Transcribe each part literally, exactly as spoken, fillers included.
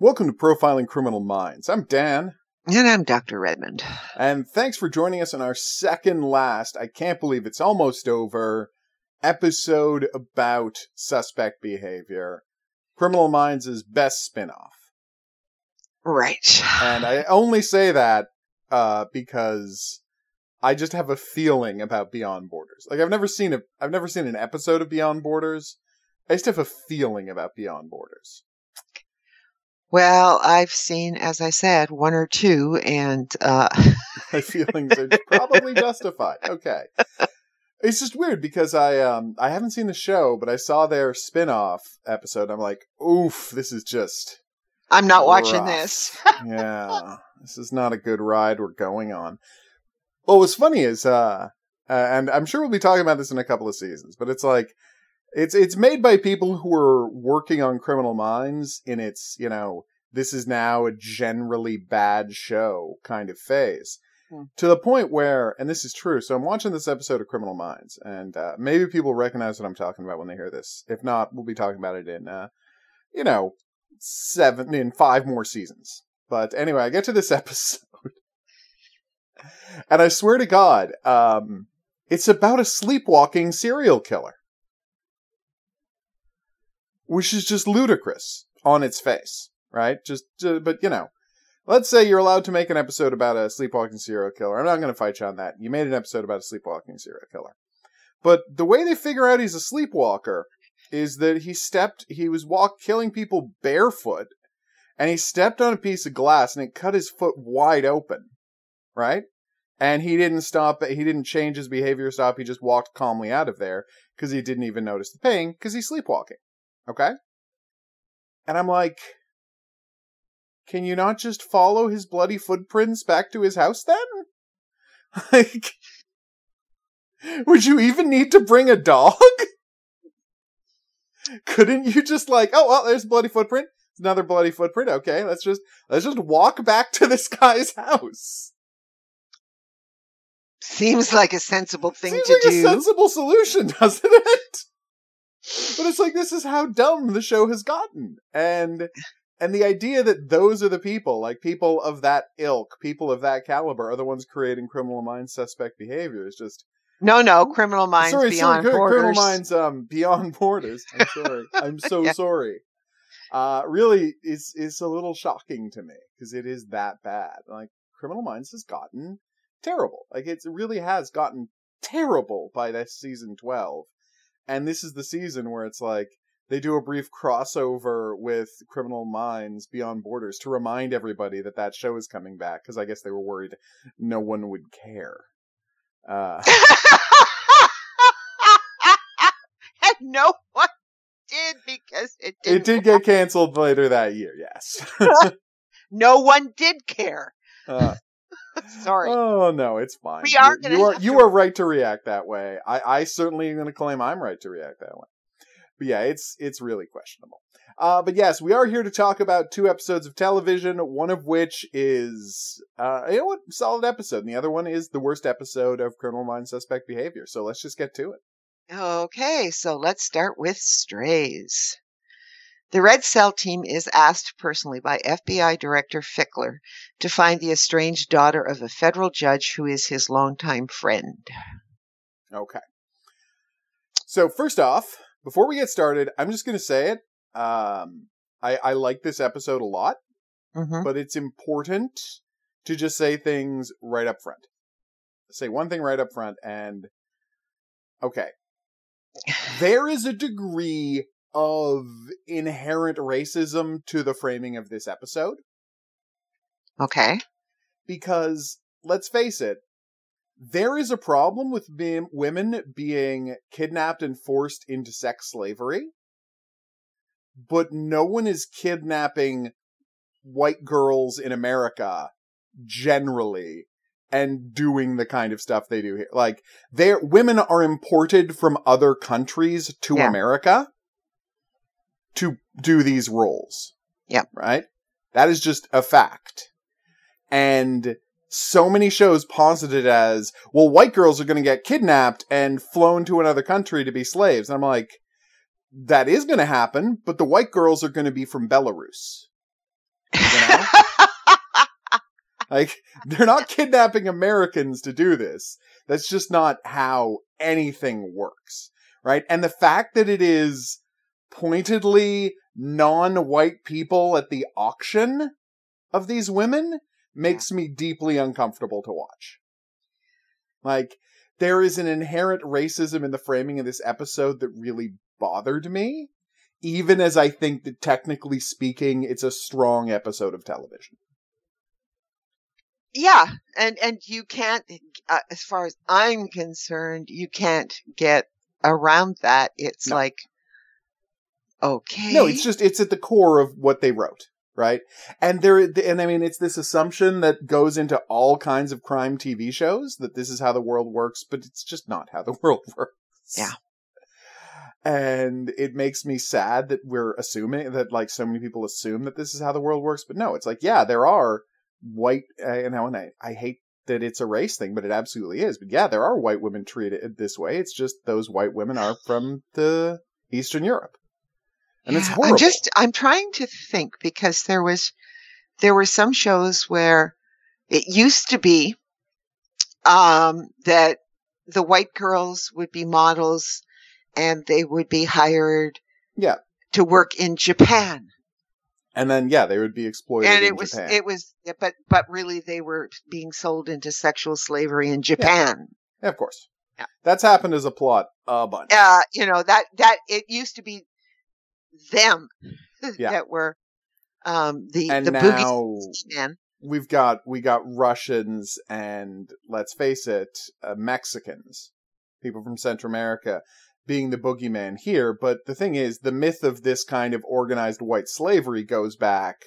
Welcome to Profiling Criminal Minds. I'm Dan. And I'm Doctor Redmond. And thanks for joining us on our second last, I can't believe it's almost over, episode about suspect behavior. Criminal Minds' best spin-off. Right. And I only say that uh, because I just have a feeling about Beyond Borders. Like, I've never seen a, I've never seen an episode of Beyond Borders. I just have a feeling about Beyond Borders. Well, I've seen, as I said, one or two, and uh... my feelings are probably justified. Okay, it's just weird because I um I haven't seen the show, but I saw their spin-off episode. I'm like, oof, this is just. I'm not rough. watching this. Yeah, this is not a good ride we're going on. Well, what's funny is, uh, uh, and I'm sure we'll be talking about this in a couple of seasons, but it's like. It's it's made by people who are working on Criminal Minds in its, you know, this is now a generally bad show kind of phase. Hmm. To the point where, and this is true, so I'm watching this episode of Criminal Minds, and uh, maybe people recognize what I'm talking about when they hear this. If not, we'll be talking about it in, uh, you know, seven, in five more seasons. But anyway, I get to this episode, and I swear to God, um, it's about a sleepwalking serial killer. Which is just ludicrous on its face, right? Just, uh, but you know, let's say you're allowed to make an episode about a sleepwalking serial killer. I'm not going to fight you on that. You made an episode about a sleepwalking serial killer. But the way they figure out he's a sleepwalker is that he stepped, he was walk killing people barefoot, and he stepped on a piece of glass and it cut his foot wide open, right? And he didn't stop, he didn't change his behavior stop, he just walked calmly out of there because he didn't even notice the pain because he's sleepwalking. Okay? And I'm like, can you not just follow his bloody footprints back to his house then? Like, would you even need to bring a dog? Couldn't you just like, oh, well, there's a bloody footprint. There's another bloody footprint. Okay, let's just, let's just walk back to this guy's house. Seems like a sensible thing Seems to like do. Seems like a sensible solution, doesn't it? But it's like, this is how dumb the show has gotten. And and the idea that those are the people, like people of that ilk, people of that caliber, are the ones creating Criminal Minds suspect behavior is just... No, no, Criminal Minds sorry, Beyond sorry, Borders. Criminal Minds um, Beyond Borders. I'm sorry. I'm so yeah. sorry. Uh, really, is is a little shocking to me, because it is that bad. Like, Criminal Minds has gotten terrible. Like, it really has gotten terrible by this season twelve. And this is the season where it's like, they do a brief crossover with Criminal Minds Beyond Borders to remind everybody that that show is coming back, because I guess they were worried no one would care. Uh, and no one did, because it did It did get canceled later that year, yes. No one did care. Uh, Sorry. Oh no, it's fine. We are you, you are you to... are right to react that way. I, I certainly am going to claim I'm right to react that way. But yeah, it's it's really questionable. Uh, but yes, we are here to talk about two episodes of television. One of which is uh, you know what, solid episode, and the other one is the worst episode of Criminal Minds Suspect Behavior. So let's just get to it. Okay, so let's start with Strays. The Red Cell team is asked personally by F B I Director Fickler to find the estranged daughter of a federal judge who is his longtime friend. Okay. So first off, before we get started, I'm just going to say it. Um, I, I like this episode a lot, mm-hmm. but it's important to just say things right up front. Say one thing right up front, and okay. There is a degree of inherent racism to the framing of this episode. Okay. Because, let's face it, there is a problem with being, women being kidnapped and forced into sex slavery, but no one is kidnapping white girls in America generally and doing the kind of stuff they do here. Like, they're, women are imported from other countries to yeah. America to do these roles. Yep. Right? That is just a fact. And so many shows posited as, well, white girls are going to get kidnapped and flown to another country to be slaves. And I'm like, that is going to happen, but the white girls are going to be from Belarus. know? Like, they're not kidnapping Americans to do this. That's just not how anything works, right? And the fact that it is pointedly non-white people at the auction of these women makes me deeply uncomfortable to watch. Like, there is an inherent racism in the framing of this episode that really bothered me, even as I think that technically speaking, it's a strong episode of television. Yeah, and and you can't, uh, as far as I'm concerned, you can't get around that. It's No. like, okay. No, it's just, it's at the core of what they wrote, right? And there, and I mean, it's this assumption that goes into all kinds of crime T V shows, that this is how the world works, but it's just not how the world works. Yeah. And it makes me sad that we're assuming that, like, so many people assume that this is how the world works, but no, it's like, yeah, there are white, uh, you know, and I, I hate that it's a race thing, but it absolutely is. But yeah, there are white women treated this way. It's just those white women are from the Eastern Europe. And Yeah, it's horrible. I'm just, I'm trying to think, because there was, there were some shows where it used to be, um, that the white girls would be models and they would be hired Yeah. to work in Japan. And then, yeah, they would be exploited And in it was, Japan. it was, yeah, but, but really they were being sold into sexual slavery in Japan. Yeah, of course. Yeah. That's happened as a plot a bunch. Uh, you know, that, that, it used to be them Yeah. that were, um, the, And the now boogie man. we've got, we got Russians and, let's face it, uh, Mexicans, people from Central America, being the boogeyman here. But the thing is, the myth of this kind of organized white slavery goes back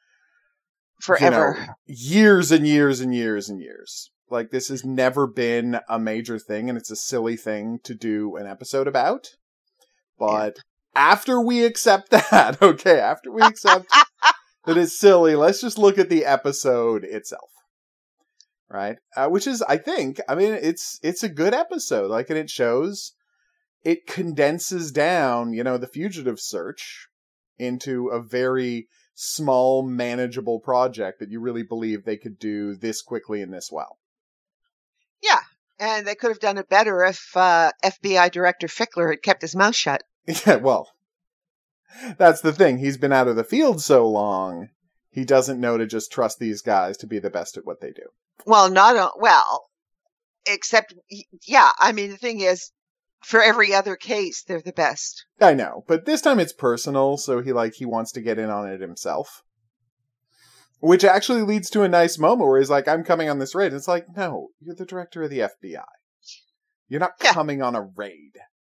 Forever. you know, years and years and years and years. Like, this has never been a major thing, and it's a silly thing to do an episode about. But yeah. After we accept that, okay, after we accept that it's silly, let's just look at the episode itself. Right? Uh, which is, I think, I mean, it's it's a good episode. Like, and it shows, it condenses down, you know, the fugitive search into a very small, manageable project that you really believe they could do this quickly and this well. Yeah, and they could have done it better if uh, F B I Director Fickler had kept his mouth shut. Yeah, well, that's the thing. He's been out of the field so long, he doesn't know to just trust these guys to be the best at what they do. Well, not a, well, except, yeah, I mean, the thing is, for every other case, they're the best. I know, but this time it's personal, so he, like, he wants to get in on it himself. Which actually leads to a nice moment where he's like, I'm coming on this raid. And it's like, no, you're the director of the F B I. You're not Yeah. coming on a raid.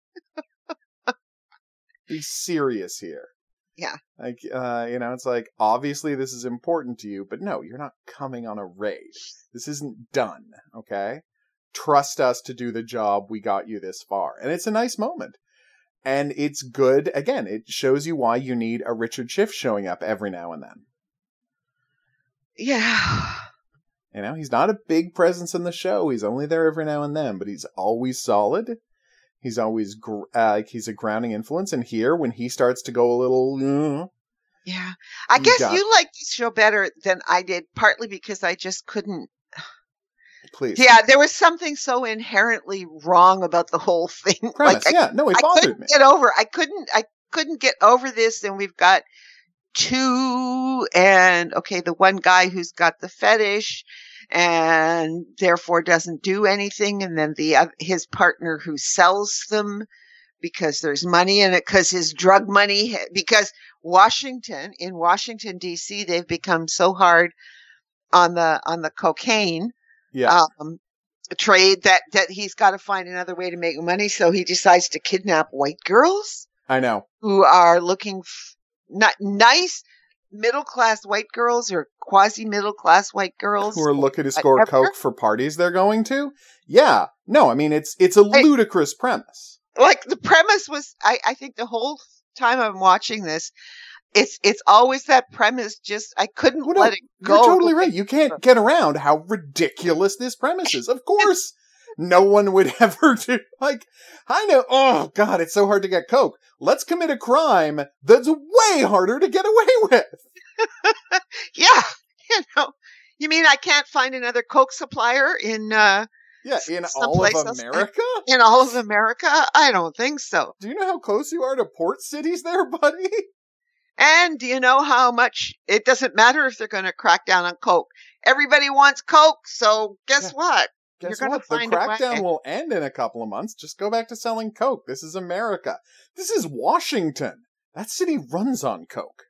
Be serious here. Yeah. Like, uh, you know, it's like, obviously this is important to you, but no, you're not coming on a raid. This isn't done, okay? Trust us to do the job. We got you this far. And it's a nice moment. And it's good. Again, it shows you why you need a Richard Schiff showing up every now and then. Yeah. You know, he's not a big presence in the show. He's only there every now and then, but he's always solid. He's always, gr- uh, like, he's a grounding influence. And here, when he starts to go a little, uh, Yeah. I You guess got- you liked this show better than I did, partly because I just couldn't. please. Yeah, there was something so inherently wrong about the whole thing. Premise, Like, I, yeah. No, it I bothered couldn't me. get over. I couldn't. I couldn't get over this. And we've got two, and okay, the one guy who's got the fetish, and therefore doesn't do anything, and then the oth- his partner who sells them because there's money in it, because his drug money, because Washington, in Washington D C, they've become so hard on the on the cocaine Yeah. um, trade that that he's got to find another way to make money. So he decides to kidnap white girls I know. who are looking f- not nice middle class white girls or quasi middle class white girls. Who are looking to score Whatever. coke for parties they're going to? Yeah. No, I mean, it's it's a I- ludicrous premise. Like the premise was, I, I think the whole time I'm watching this, it's it's always that premise. Just I couldn't Well, no, let it go. You're totally right. You can't get around how ridiculous this premise is. Of course, no one would ever do, like, I know, oh God, it's so hard to get coke. Let's commit a crime that's way harder to get away with. Yeah, you know, you mean I can't find another Coke supplier in uh, Yeah, in all of someplace else? America? In all of America? I don't think so. Do you know how close you are to port cities there, buddy? And do you know how much it doesn't matter if they're going to crack down on Coke? Everybody wants Coke, so guess Yeah. what? Guess You're gonna what? The find a crackdown way. will end in a couple of months. Just go back to selling Coke. This is America. This is Washington. That city runs on Coke.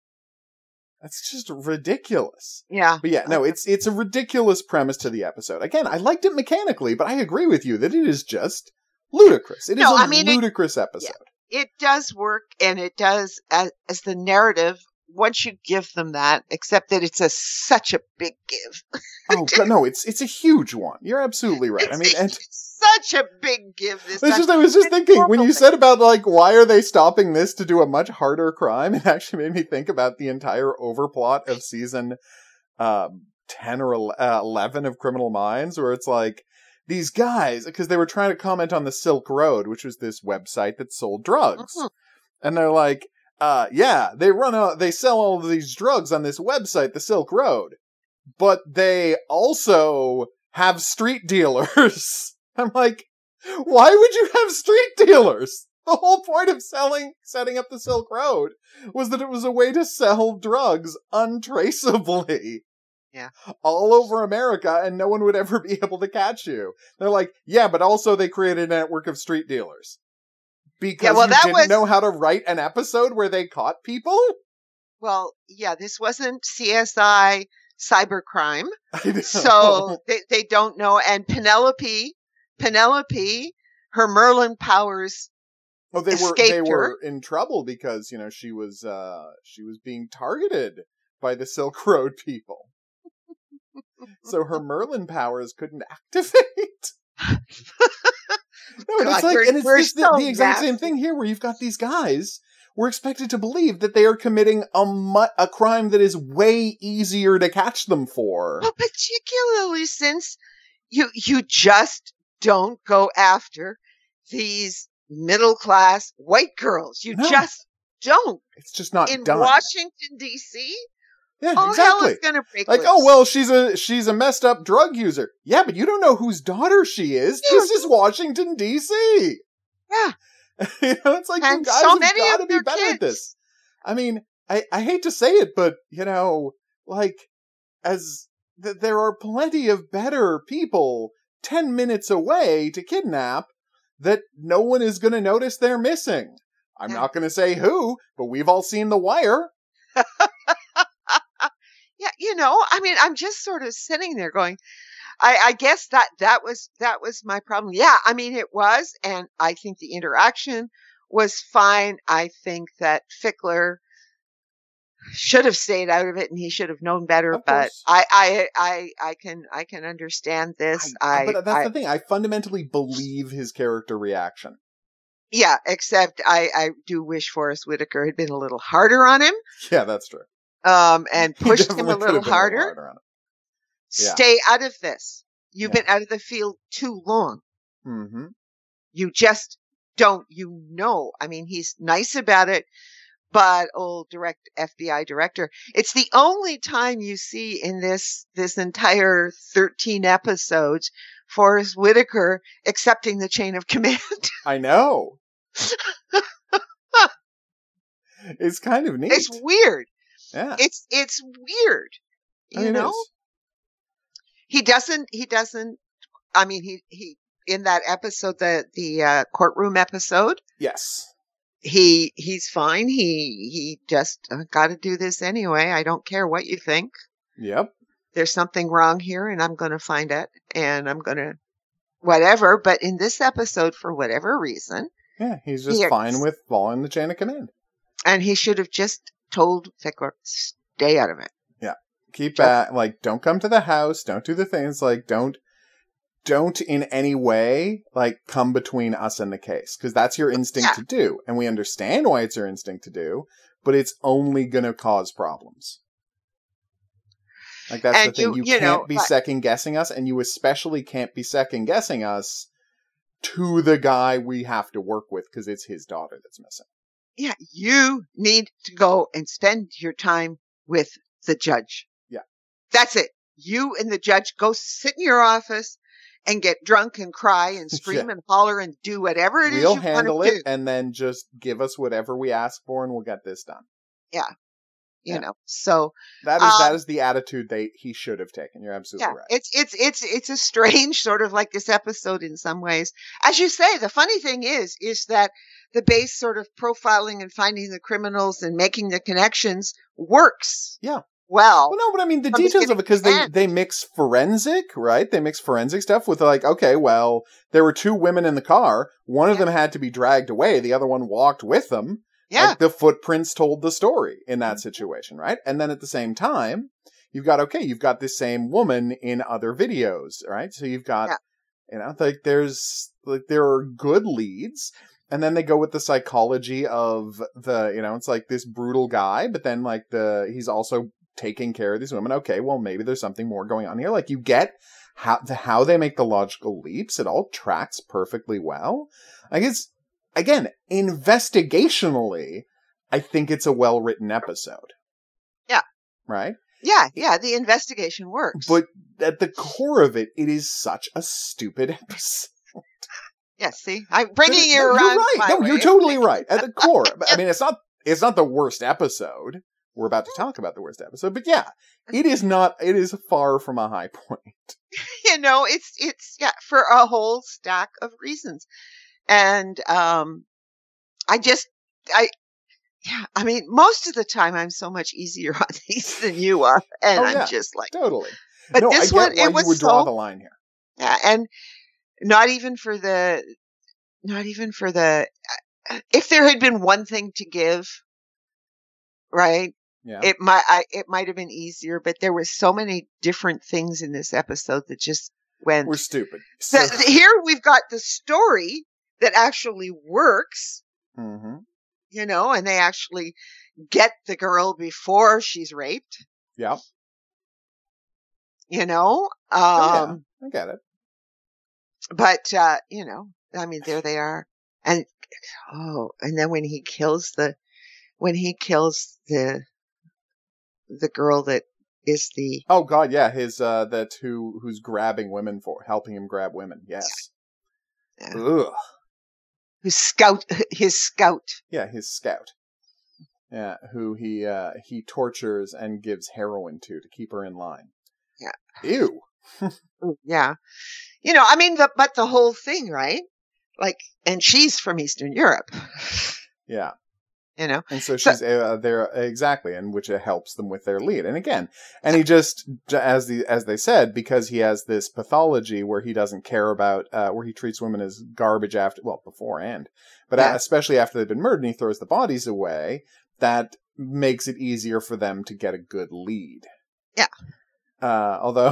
That's just ridiculous. Yeah. But yeah, no, it's it's a ridiculous premise to the episode. Again, I liked it mechanically, but I agree with you that it is just ludicrous. It is No, a I mean, it- ludicrous episode. It does work, and it does as, as the narrative. Once you give them that, except that it's a such a big give. Oh God, no, it's it's a huge one. You're absolutely right. It's I mean, a- and it's such a big give this it's time. just I was just It's thinking when you horrible. said about like why are they stopping this to do a much harder crime, it actually made me think about the entire overplot of season um, ten or eleven of Criminal Minds, where it's like these guys, because they were trying to comment on the Silk Road, which was this website that sold drugs, Mhm. and they're like, uh, yeah, they run a, they sell all of these drugs on this website, the Silk Road, but they also have street dealers. I'm like, why would you have street dealers? The whole point of selling, setting up the Silk Road was that it was a way to sell drugs untraceably. Yeah. All over America, and no one would ever be able to catch you. They're like, yeah, but also they created a network of street dealers. Because Yeah, well, you that didn't was- know how to write an episode where they caught people? Well, yeah, this wasn't C S I cybercrime, I know. so they, they don't know. And Penelope, Penelope, her Merlin powers. Well, they were escaped they her. were in trouble because, you know, she was uh she was being targeted by the Silk Road people. So her Merlin powers couldn't activate. No, and it's God, like, we're- and it's we're just the, so the exact same nasty. thing here, where you've got these guys. We're expected to believe that they are committing a mu- a crime that is way easier to catch them for. Well, particularly since you you just don't go after these middle class white girls. You No. just don't. It's just not In done. Washington D C, yeah, all hell exactly. is gonna break Like, loose. oh well, she's a she's a messed up drug user. Yeah, but you don't know whose daughter she is. Yeah. This is Washington D C. Yeah. You know, it's like And you guys so have many got of to be their better at kids. this. I mean, I I hate to say it, but you know, like as th- there are plenty of better people ten minutes away to kidnap that no one is going to notice they're missing. I'm Yeah. not going to say who, but we've all seen The Wire. Yeah, you know, I mean, I'm just sort of sitting there going, I, I guess that that was that was my problem. Yeah, I mean, it was, and I think the interaction was fine. I think that Fickler should have stayed out of it, and he should have known better. Of But course. I, I, I, I can, I can understand this. I- I, but that's I- the thing. I fundamentally believe his character reaction. yeah, except I, I do wish Forrest Whitaker had been a little harder on him, Yeah, that's true. um, and He pushed him definitely a could little have been harder. on it. Yeah. Stay out of this. You've Yeah. been out of the field too long. Mm-hmm. You just don't, you know, I mean, he's nice about it, but old direct F B I director, it's the only time you see in this, this entire thirteen episodes, Forrest Whitaker accepting the chain of command. I know. It's kind of neat. It's weird. yeah. It's, it's weird. I You mean, it know, is. he doesn't, he doesn't, I mean, he, he, in that episode, the, the, uh, courtroom episode, Yes. he he's fine. He he just uh, got to do this anyway. I don't care what you think. Yep. There's something wrong here, and I'm going to find it, and I'm going to whatever. But in this episode, for whatever reason, Yeah, he's just Yes. fine with following the chain of command. and he should have just told Fickler, stay out of it. Keep Just- at like don't come to the house, don't do the things like don't don't in any way like come between us and the case, because that's your instinct Yeah. to do, and we understand why it's your instinct to do, but it's only going to cause problems. Like that's And the thing, you- you, you can't know, be but- second guessing us, and you especially can't be second guessing us to the guy we have to work with because it's his daughter that's missing. Yeah, you need to go and spend your time with the judge. Yeah. That's it. You and the judge go sit in your office and get drunk and cry and scream Yeah. and holler and do whatever it is We'll you handle want to it, do. and then just give us whatever we ask for, and we'll get this done. Yeah. You Yeah. know, so That is um, that is the attitude they he should have taken. You're absolutely yeah, right. it's it's it's it's a strange sort of like this episode in some ways. As you say, the funny thing is is that the base sort of profiling and finding the criminals and making the connections works. Yeah. Well, Well, no, but I mean the from details of it, because they beginning to they mix forensic, right? They mix forensic stuff with like, okay, well, there were two women in the car. One of Yeah. them had to be dragged away. The other one walked with them. yeah, Like the footprints told the story in that Mhm. situation, right? And then at the same time, you've got, okay, you've got this same woman in other videos, right? So you've got, Yeah. you know, like there's, like there are good leads. And then they go with the psychology of the, you know, it's like this brutal guy, but then like the, he's also taking care of these women. Okay, well, maybe there's something more going on here. Like you get how, the, how they make the logical leaps. It all tracks perfectly well. I guess, again, investigationally, I think it's a well-written episode. Yeah. Right? yeah, yeah. The investigation works. But at the core of it, it is such a stupid episode. yes, see, I'm bringing you No, around. You're right. my No, way. you're totally right. At the core. I mean, it's not it's not the worst episode. We're about to talk about the worst episode, but yeah, it is not it is far from a high point. you know, it's it's yeah for a whole stack of reasons, and um, I just I yeah, I mean, most of the time I'm so much easier on these than you are, and Oh, I'm yeah. just like, Totally. but No, this I get one why it was you would draw so the line here. yeah, and not even for the not even for the if there had been one thing to give, right? Yeah. It might I, it might have been easier, but there were so many different things in this episode that just went. We're stupid. So, So, here we've got the story that actually works, Mhm. you know, and they actually get the girl before she's raped, Yep. you know. Oh, yeah. Um, I get it. but uh, you know, I mean, there they are, and oh, and then when he kills the when he kills the the girl that is the Oh God, yeah, his uh that who who's grabbing women for helping him grab women. Yes. uh, Ugh. who's scout his scout. Yeah, his scout. Yeah, who he uh he tortures and gives heroin to to keep her in line. Yeah. Ew. Ooh, yeah. You know, I mean, the, but the whole thing, right? Like, and she's from Eastern Europe, Yeah. you know? And so So- she's uh, there exactly, and which uh, helps them with their lead. And again, and he just, as the as they said, because he has this pathology where he doesn't care about, uh, where he treats women as garbage after, well, beforehand, but Yeah. uh, especially after they've been murdered, and he throws the bodies away. That makes it easier for them to get a good lead. Yeah. Uh, although,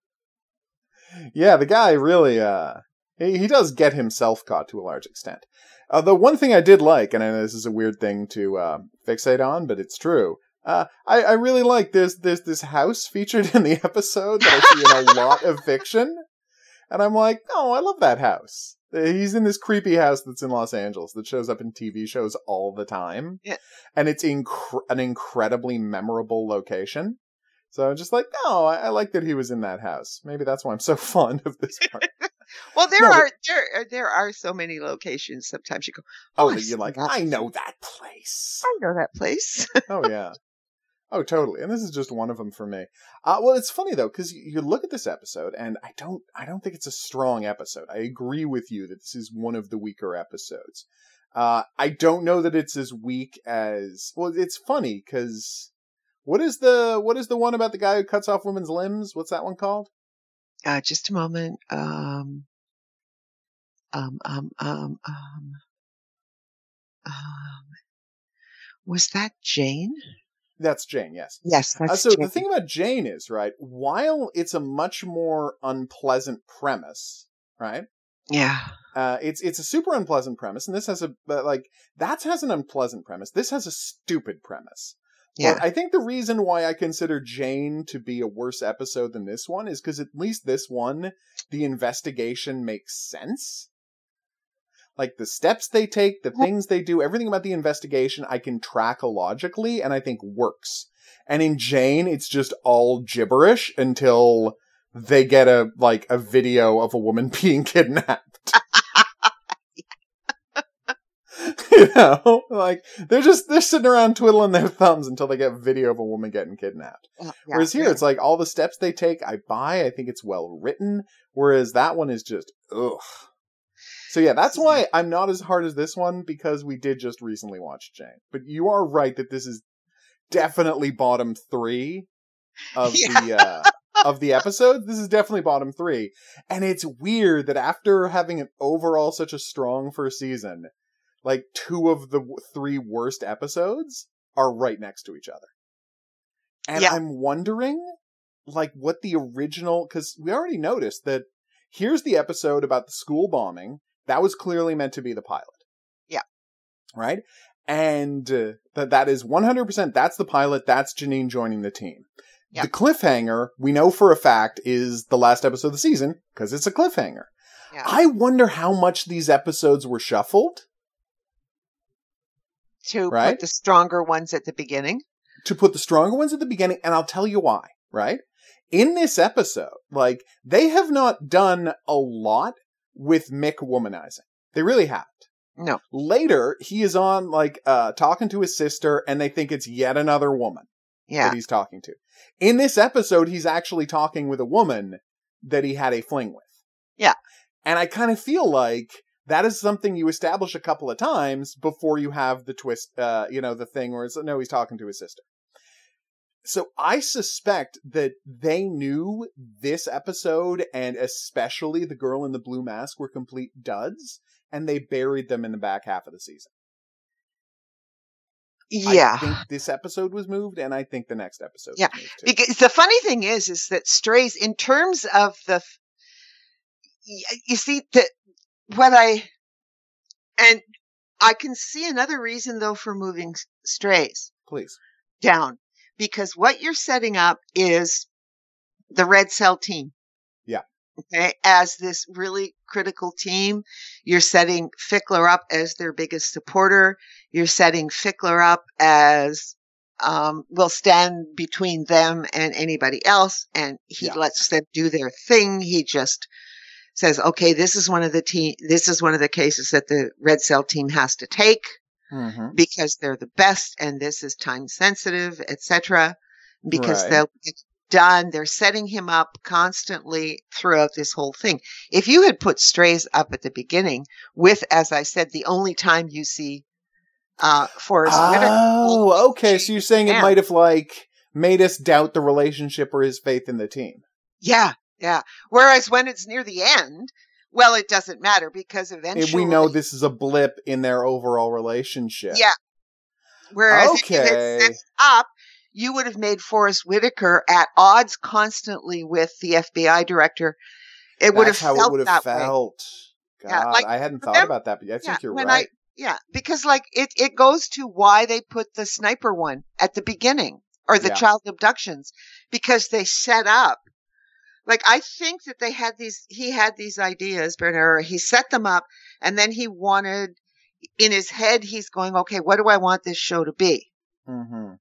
yeah, the guy really, uh, he, he does get himself caught to a large extent. Although one thing I did like, and I know this is a weird thing to uh, fixate on, but it's true. Uh, I, I really like this this this house featured in the episode that I see in a lot of fiction, and I'm like, oh, I love that house. He's in this creepy house that's in Los Angeles that shows up in T V shows all the time, Yeah. and it's inc- an incredibly memorable location. So I'm just like, no, I, I like that he was in that house. Maybe that's why I'm so fond of this part. Well, there No, but- are there are- there are so many locations. Sometimes you go, Oh, Oh, that I've you're like, seen that I know that place. I know that place. Oh yeah. Oh, totally. And this is just one of them for me. Uh, well, it's funny though, because you, you look at this episode, and I don't, I don't think it's a strong episode. I agree with you that this is one of the weaker episodes. Uh, I don't know that it's as weak as. Well, it's funny because what is the what is the one about the guy who cuts off women's limbs? What's that one called? Uh, just a moment. Um, um, um, um, um, um, was that Jane? That's Jane. Yes. Yes, Uh, that's so Jane. the thing about Jane is, right, while it's a much more unpleasant premise, right? Yeah, Uh, it's it's a super unpleasant premise, and this has a but like that has an unpleasant premise. This has a stupid premise. yeah, But I think the reason why I consider Jane to be a worse episode than this one is because at least this one, the investigation makes sense. like the steps they take, the things they do, everything about the investigation, I can track logically and I think works. And in Jane, it's just all gibberish until they get a like a video of a woman being kidnapped. You know, like they're just they're sitting around twiddling their thumbs until they get video of a woman getting kidnapped. Yeah, Whereas here, yeah. it's like all the steps they take, I buy. I think it's well written. Whereas that one is just ugh. So yeah, that's why I'm not as hard as this one, because we did just recently watch Jane. But you are right that this is definitely bottom three of yeah. the uh, of the episodes. This is definitely bottom three, and it's weird that after having an overall such a strong first season, like two of the w- three worst episodes are right next to each other. And yeah. I'm wondering, like, what the original, because we already noticed that here's the episode about the school bombing. That was clearly meant to be the pilot. Yeah. Right? And uh, that that is one hundred percent, that's the pilot, that's Janine joining the team. Yeah. The cliffhanger, we know for a fact, is the last episode of the season, because it's a cliffhanger. Yeah. I wonder how much these episodes were shuffled. To right? put the stronger ones at the beginning. To put the stronger ones at the beginning, and I'll tell you why, right? In this episode, like, they have not done a lot with Mick womanizing. They really haven't. No. Later, he is on, like, uh, talking to his sister, and they think it's yet another woman yeah. that he's talking to. In this episode, he's actually talking with a woman that he had a fling with. Yeah. And I kind of feel like that is something you establish a couple of times before you have the twist, uh, you know, the thing where it's, no, he's talking to his sister. So I suspect that they knew this episode, and especially the girl in the blue mask, were complete duds, and they buried them in the back half of the season. Yeah. I think this episode was moved, and I think the next episode yeah. was moved too. Because the funny thing is, is that Strays, in terms of the, you see, the, what I, and I can see another reason, though, for moving Strays. Please. Down. Because what you're setting up is the Red Cell team. Yeah. Okay. As this really critical team, you're setting Fickler up as their biggest supporter. You're setting Fickler up as, um, will stand between them and anybody else. And he yeah. lets them do their thing. He just says, okay, this is one of the team, this is one of the cases that the Red Cell team has to take. Mm-hmm. Because they're the best, and this is time sensitive, et cetera. Because right. they'll get done. They're setting him up constantly throughout this whole thing. If you had put Strays up at the beginning with, as I said, the only time you see uh, Forrest Whitaker. Oh, okay. So you're saying it might have like made us doubt the relationship or his faith in the team. Yeah, yeah. Whereas when it's near the end, well, it doesn't matter, because eventually we know this is a blip in their overall relationship. Yeah. Whereas okay. if you had set up, you would have made Forrest Whitaker at odds constantly with the F B I director. It That's would have how felt it would have that felt. way. God, yeah, like, I hadn't thought remember, about that, but I think yeah, you're when right. I, yeah, because like it, it goes to why they put the sniper one at the beginning, or the yeah. child abductions, because they set up. Like, I think that they had these, he had these ideas, Bernard, he set them up, and then he wanted, in his head, he's going, okay, what do I want this show to be? Mm-hmm.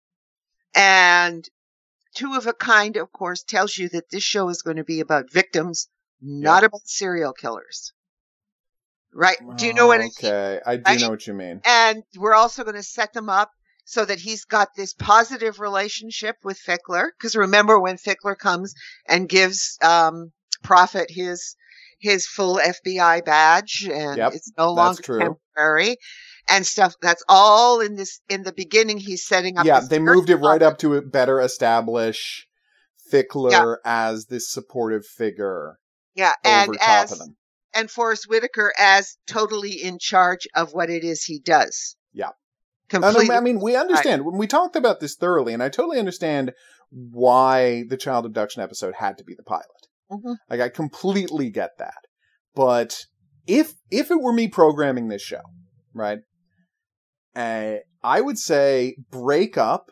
And Two of a Kind, of course, tells you that this show is going to be about victims, not yeah. about serial killers. Right? Do you know what I mean? Okay, I do right? know what you mean. And we're also going to set them up so that he's got this positive relationship with Fickler. Because remember when Fickler comes and gives um, Prophet his his full F B I badge, and yep, it's no longer temporary and stuff. That's all in this. In the beginning, he's setting up. Yeah, they moved it right up to better establish Fickler yeah. as this supportive figure. Yeah, over and top as of them. and Forrest Whitaker as totally in charge of what it is he does. Yeah. Completely. I mean, we understand. When we talked about this thoroughly, and I totally understand why the child abduction episode had to be the pilot. Mm-hmm. Like, I completely get that. But if if it were me programming this show, right, uh, I would say break up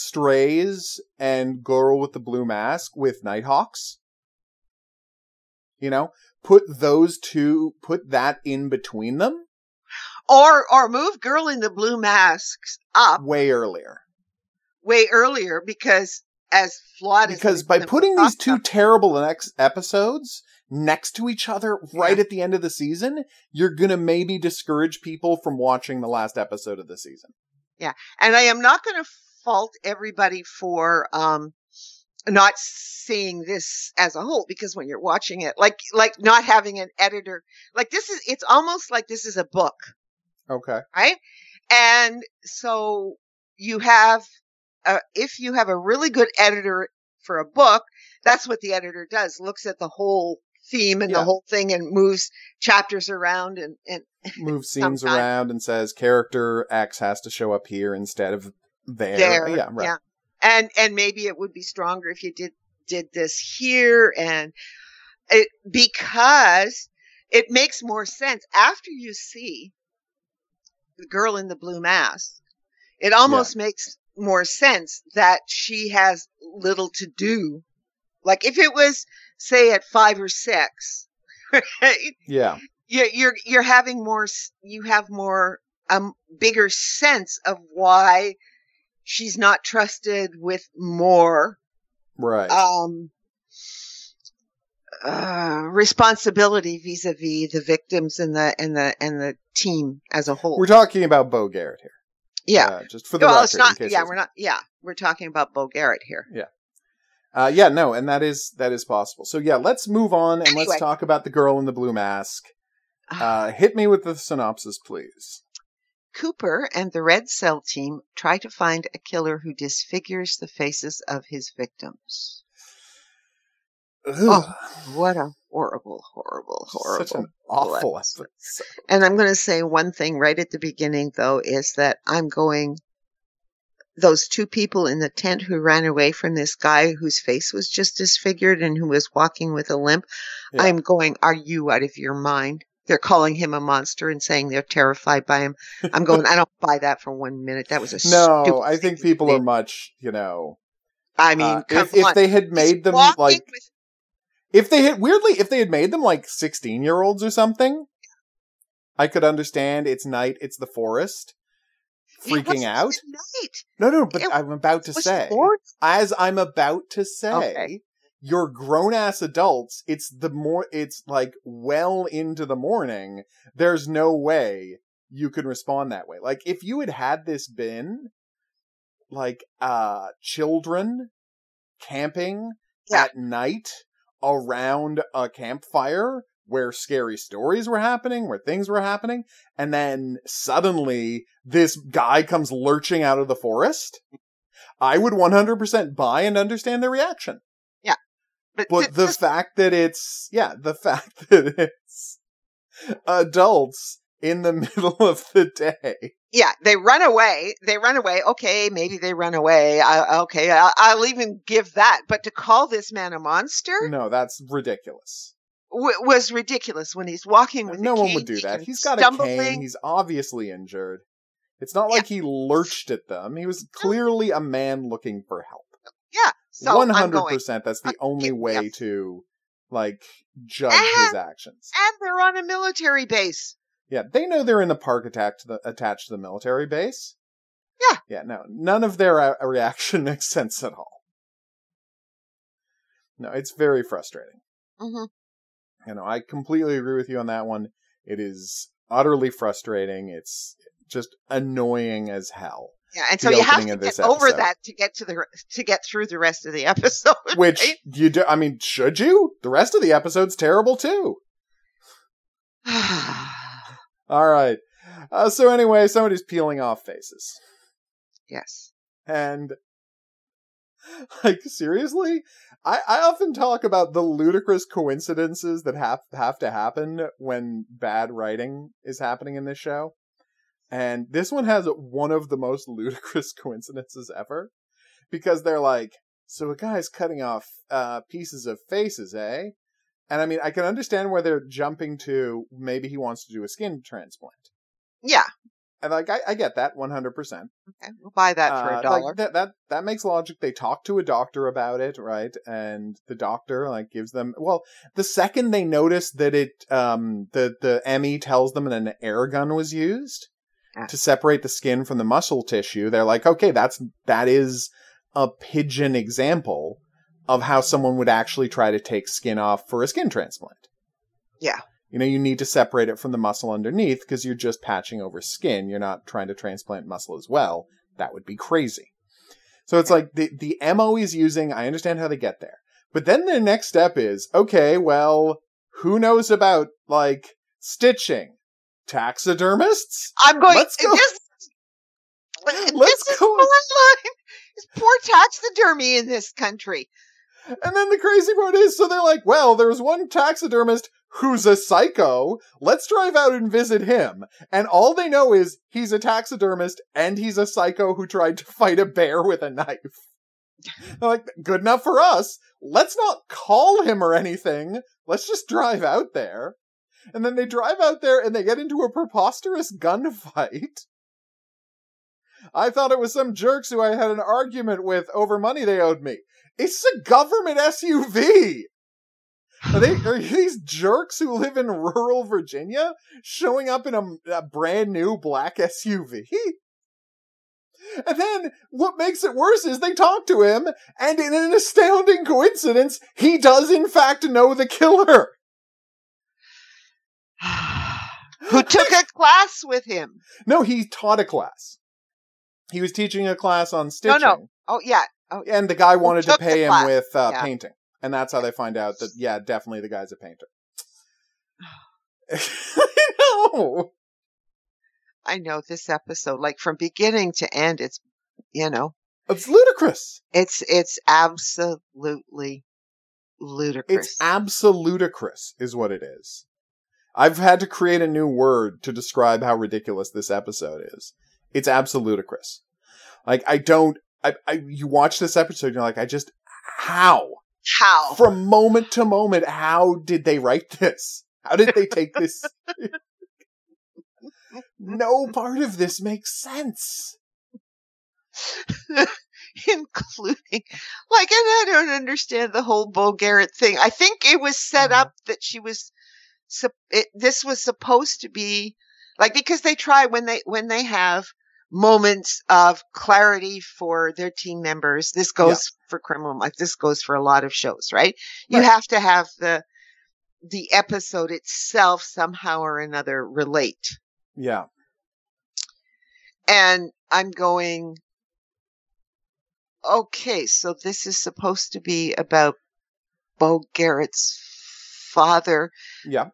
Strays and Girl with the Blue Mask with Nighthawks. You know, put those two, put that in between them. Or or move Girl in the Blue Masks up way earlier. Way earlier, because as flawed as because by putting these two terrible next episodes next to each other right yeah. at the end of the season, you're gonna maybe discourage people from watching the last episode of the season. Yeah, and I am not going to fault everybody for um not seeing this as a whole, because when you're watching it, like like not having an editor, like this is, it's almost like this is a book. Okay. Right? And so you have, uh, if you have a really good editor for a book, that's what the editor does, looks at the whole theme and yeah. the whole thing and moves chapters around and, and moves scenes around and says character X has to show up here instead of there. there. Yeah, right. Yeah. And, and maybe it would be stronger if you did, did this here, and it, because it makes more sense after you see the Girl in the Blue Mask. It almost yeah. makes more sense that she has little to do. Like if it was, say, at five or six, right? Yeah. You're, you're, you're having more, you have more, um, bigger sense of why she's not trusted with more, right. Um, uh, responsibility vis-a-vis the victims and the, and the, and the team as a whole. We're talking about Beau Garrett here. Yeah. Uh, just for the well, record. it's not, in case yeah, we're not, yeah, we're talking about Beau Garrett here. Yeah. Uh, yeah, no, and that is, that is possible. So yeah, let's move on and anyway. let's talk about the Girl in the Blue Mask. Uh, hit me with the synopsis, please. Cooper and the Red Cell team try to find a killer who disfigures the faces of his victims. Ugh. Oh, what a horrible, horrible, horrible. Such an awful episode. And I'm going to say one thing right at the beginning, though, is that I'm going, those two people in the tent who ran away from this guy whose face was just disfigured and who was walking with a limp, yeah. I'm going, are you out of your mind? They're calling him a monster and saying they're terrified by him. I'm going, I don't buy that for one minute. That was a no, stupid I think people are much, you know. I mean, uh, come if, on. if they had made He's them like, with... if they had, weirdly, if they had made them like sixteen year olds or something, I could understand. It's night, it's the forest, freaking out. Night. No, no, but it I'm about to say, Lord? as I'm about to say, okay. You're grown ass adults. It's the more, it's like well into the morning. There's no way you could respond that way. Like if you had had this been like, uh, children camping yeah. at night around a campfire where scary stories were happening, where things were happening, and then suddenly this guy comes lurching out of the forest, I would one hundred percent buy and understand their reaction. But, but th- the this- fact that it's, yeah, the fact that it's adults in the middle of the day. Yeah, they run away. They run away. Okay, maybe they run away. I, okay, I'll, I'll even give that. But to call this man a monster? No, that's ridiculous. W- was ridiculous when he's walking with no a one cane, would do that. He's got stumbling. a cane. He's obviously injured. It's not like yeah. he lurched at them. He was clearly a man looking for help. Yeah. So one hundred percent that's the I'm only going. way Yeah. to, like, judge and, his actions. And they're on a military base. Yeah, they know they're in the park attached to the, attached to the military base. Yeah. Yeah, no, none of their uh, reaction makes sense at all. No, it's very frustrating. Mm-hmm. You know, I completely agree with you on that one. It is utterly frustrating. It's just annoying as hell. Yeah, and so you have to get over that to get to the to get through the rest of the episode. Which right? you do. I mean, should you? The rest of the episode's terrible too. All right. Uh, so anyway, somebody's peeling off faces. Yes. And like seriously, I, I often talk about the ludicrous coincidences that have have to happen when bad writing is happening in this show. And this one has one of the most ludicrous coincidences ever. Because they're like, so a guy's cutting off uh, pieces of faces, eh? And I mean, I can understand where they're jumping to, maybe he wants to do a skin transplant. Yeah. And like I, I get that one hundred percent. Okay, we'll buy that for Uh, a dollar. like that that that makes logic. They talk to a doctor about it, right? And the doctor like gives them well, the second they notice that it um the the M E tells them that an air gun was used Yeah. to separate the skin from the muscle tissue, they're like, okay, that's that is a pigeon example of how someone would actually try to take skin off for a skin transplant. Yeah. You know, you need to separate it from the muscle underneath because you're just patching over skin. You're not trying to transplant muscle as well. That would be crazy. So it's like the, the M O he's using, I understand how they get there. But then the next step is, okay, well, who knows about, like, stitching? Taxidermists? I'm going, Let's go. This, Let's this is go. my line. It's poor taxidermy in this country. And then the crazy part is, so they're like, well, there was one taxidermist who's a psycho. Let's drive out and visit him. And all they know is he's a taxidermist and he's a psycho who tried to fight a bear with a knife. They're like, good enough for us. Let's not call him or anything. Let's just drive out there. And then they drive out there and they get into a preposterous gunfight. I thought it was some jerks who I had an argument with over money they owed me. It's a government S U V! Are they are these jerks who live in rural Virginia showing up in a, a brand new black S U V? And then what makes it worse is they talk to him, and in an astounding coincidence, he does in fact know the killer. Who took a class with him? No, he taught a class. He was teaching a class on stitching. No, no. Oh, yeah. Oh, And the guy wanted to took pay the him class. with uh, Yeah. painting. And that's how they find out that, yeah, definitely the guy's a painter. I know. I know this episode, like from beginning to end, it's, you know, It's ludicrous. it's, it's absolutely ludicrous. It's absoluticrous is what it is. I've had to create a new word to describe how ridiculous this episode is. It's absoluticrous. Like, I don't, I, I, you watch this episode and you're like, I just, how? How? From moment to moment, how did they write this? How did they take this? No part of this makes sense. Including, like, and I don't understand the whole Bo Garrett thing. I think it was set Mhm. up that she was, sup- it, this was supposed to be, like, because they try when they, when they have moments of clarity for their team members. This goes for criminal, like this goes for a lot of shows, right? You Right. have to have the, the episode itself somehow or another relate. Yeah. And I'm going, okay, so this is supposed to be about Bo Garrett's father, Yeah.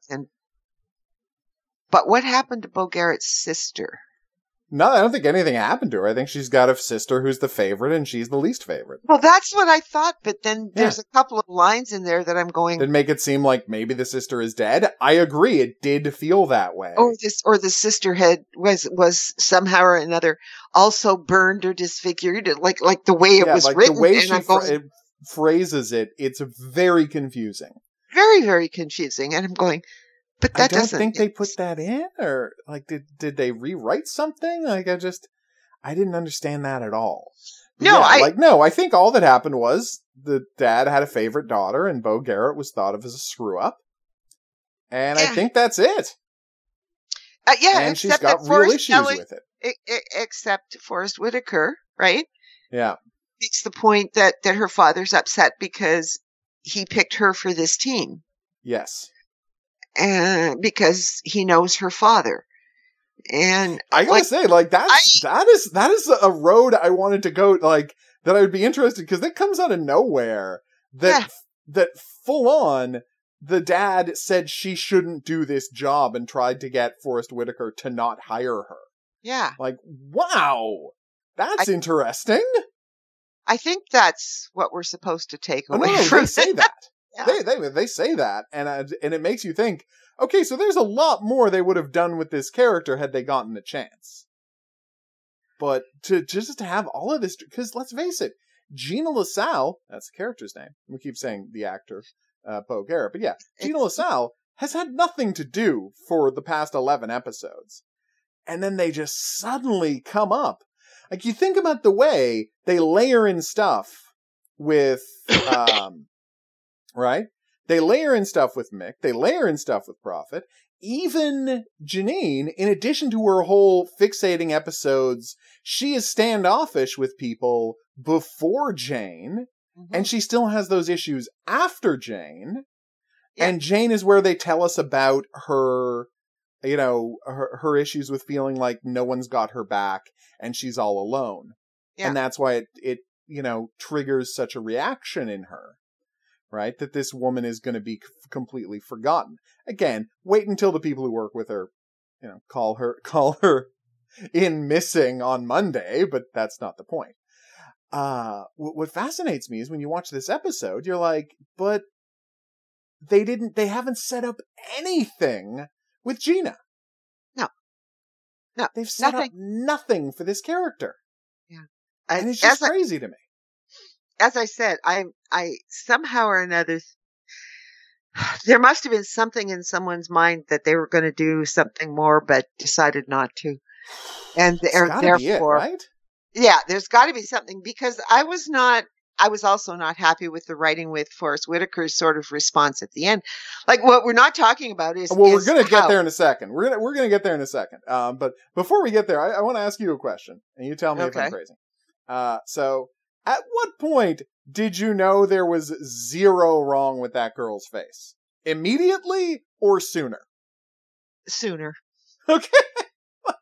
but what happened to Bo Garrett's sister? No, I don't think anything happened to her. I think she's got a sister who's the favorite and she's the least favorite. Well, that's what I thought, but then Yeah. there's a couple of lines in there that I'm going, Did make it seem like maybe the sister is dead. I agree. It did feel that way. or this, or the sister had was was somehow or another also burned or disfigured, like like the way it yeah, was like written. the way and she I'm fra- going, it phrases it, it's very confusing. very very confusing, and I'm going, but that I don't doesn't. think they put that in, or like did did they rewrite something? Like I just I didn't understand that at all. But No, yeah, I- like no. I think all that happened was the dad had a favorite daughter, and Bo Garrett was thought of as a screw up, and I Yeah. think that's it. Uh, yeah, and she's except got that real Forrest issues Kelly- with it. e- e- except Forrest Whitaker, right? Yeah, Makes the point that that her father's upset because he picked her for this team, yes. and because he knows her father. And I gotta like, say, like that's that is that is a road I wanted to go. Like that, I would be interested because that comes out of nowhere. That Yeah. that full on, the dad said she shouldn't do this job and tried to get Forrest Whitaker to not hire her. yeah, Like, wow, that's interesting. I think that's what we're supposed to take Oh, away no, no, from they say it. that. Yeah. They they they say that, and uh, and it makes you think. Okay, so there's a lot more they would have done with this character had they gotten the chance. But to just to have all of this, because let's face it, Gina LaSalle, that's the character's name. We keep saying the actor, uh, Bo Garrett, but yeah, Gina It's- LaSalle has had nothing to do for the past eleven episodes. and then they just suddenly come up. Like, you think about the way they layer in stuff with, um, right? They layer in stuff with Mick. They layer in stuff with Prophet. Even Janine, in addition to her whole fixating episodes, she is standoffish with people before Jane, mm-hmm. and she still has those issues after Jane. Yeah. And Jane is where they tell us about her, you know, her, her issues with feeling like no one's got her back and she's all alone. Yeah. And that's why it, it, you know, triggers such a reaction in her. Right? That this woman is going to be c- completely forgotten. Again, wait until the people who work with her, you know, call her, call her in missing on Monday, but that's not the point. Uh, w- what fascinates me is when you watch this episode, you're like, but they didn't, they haven't set up anything with Gina. No. No. They've set nothing. up nothing for this character. Yeah. I, and it's just crazy I- to me. As I said, I, I somehow or another, there must have been something in someone's mind that they were going to do something more, but decided not to. And there, therefore, be it, right? Yeah, there's got to be something, because I was not, I was also not happy with the writing with Forrest Whitaker's sort of response at the end. Like, what we're not talking about is, well, is we're going to get there in a second. We're going to, we're going to get there in a second. Um, but before we get there, I, I want to ask you a question, and you tell me okay. if I'm crazy. Uh, so. At what point did you know there was zero wrong with that girl's face? Immediately or sooner? Sooner. Okay. Like,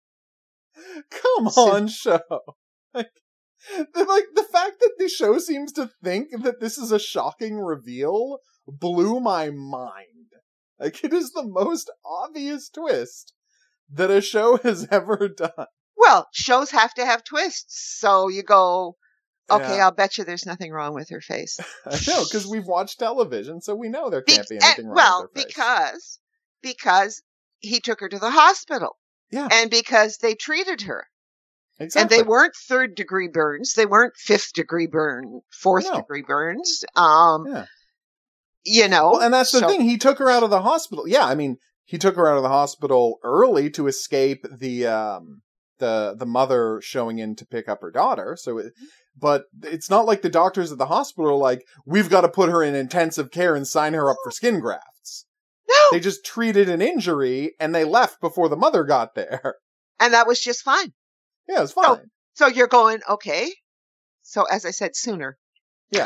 come on, show. Like the, like, the fact that the show seems to think that this is a shocking reveal blew my mind. Like, it is the most obvious twist that a show has ever done. Well, shows have to have twists, so you go... Okay, yeah. I'll bet you there's nothing wrong with her face. I know, because we've watched television, so we know there can't be, be anything and, wrong well, with her face. Well, because, because he took her to the hospital. Yeah. And because they treated her. Exactly. And they weren't third degree burns. They weren't fifth degree burn, fourth no. degree burns. Um, yeah. You know. Well, and that's the so, thing. He took her out of the hospital. Yeah, I mean, he took her out of the hospital early to escape the um, the the mother showing in to pick up her daughter. So, it, but it's not like the doctors at the hospital are like, we've got to put her in intensive care and sign her up for skin grafts. No. They just treated an injury and they left before the mother got there. And that was just fine. Yeah, it was fine. So, so you're going, okay. So as I said, sooner. Yeah.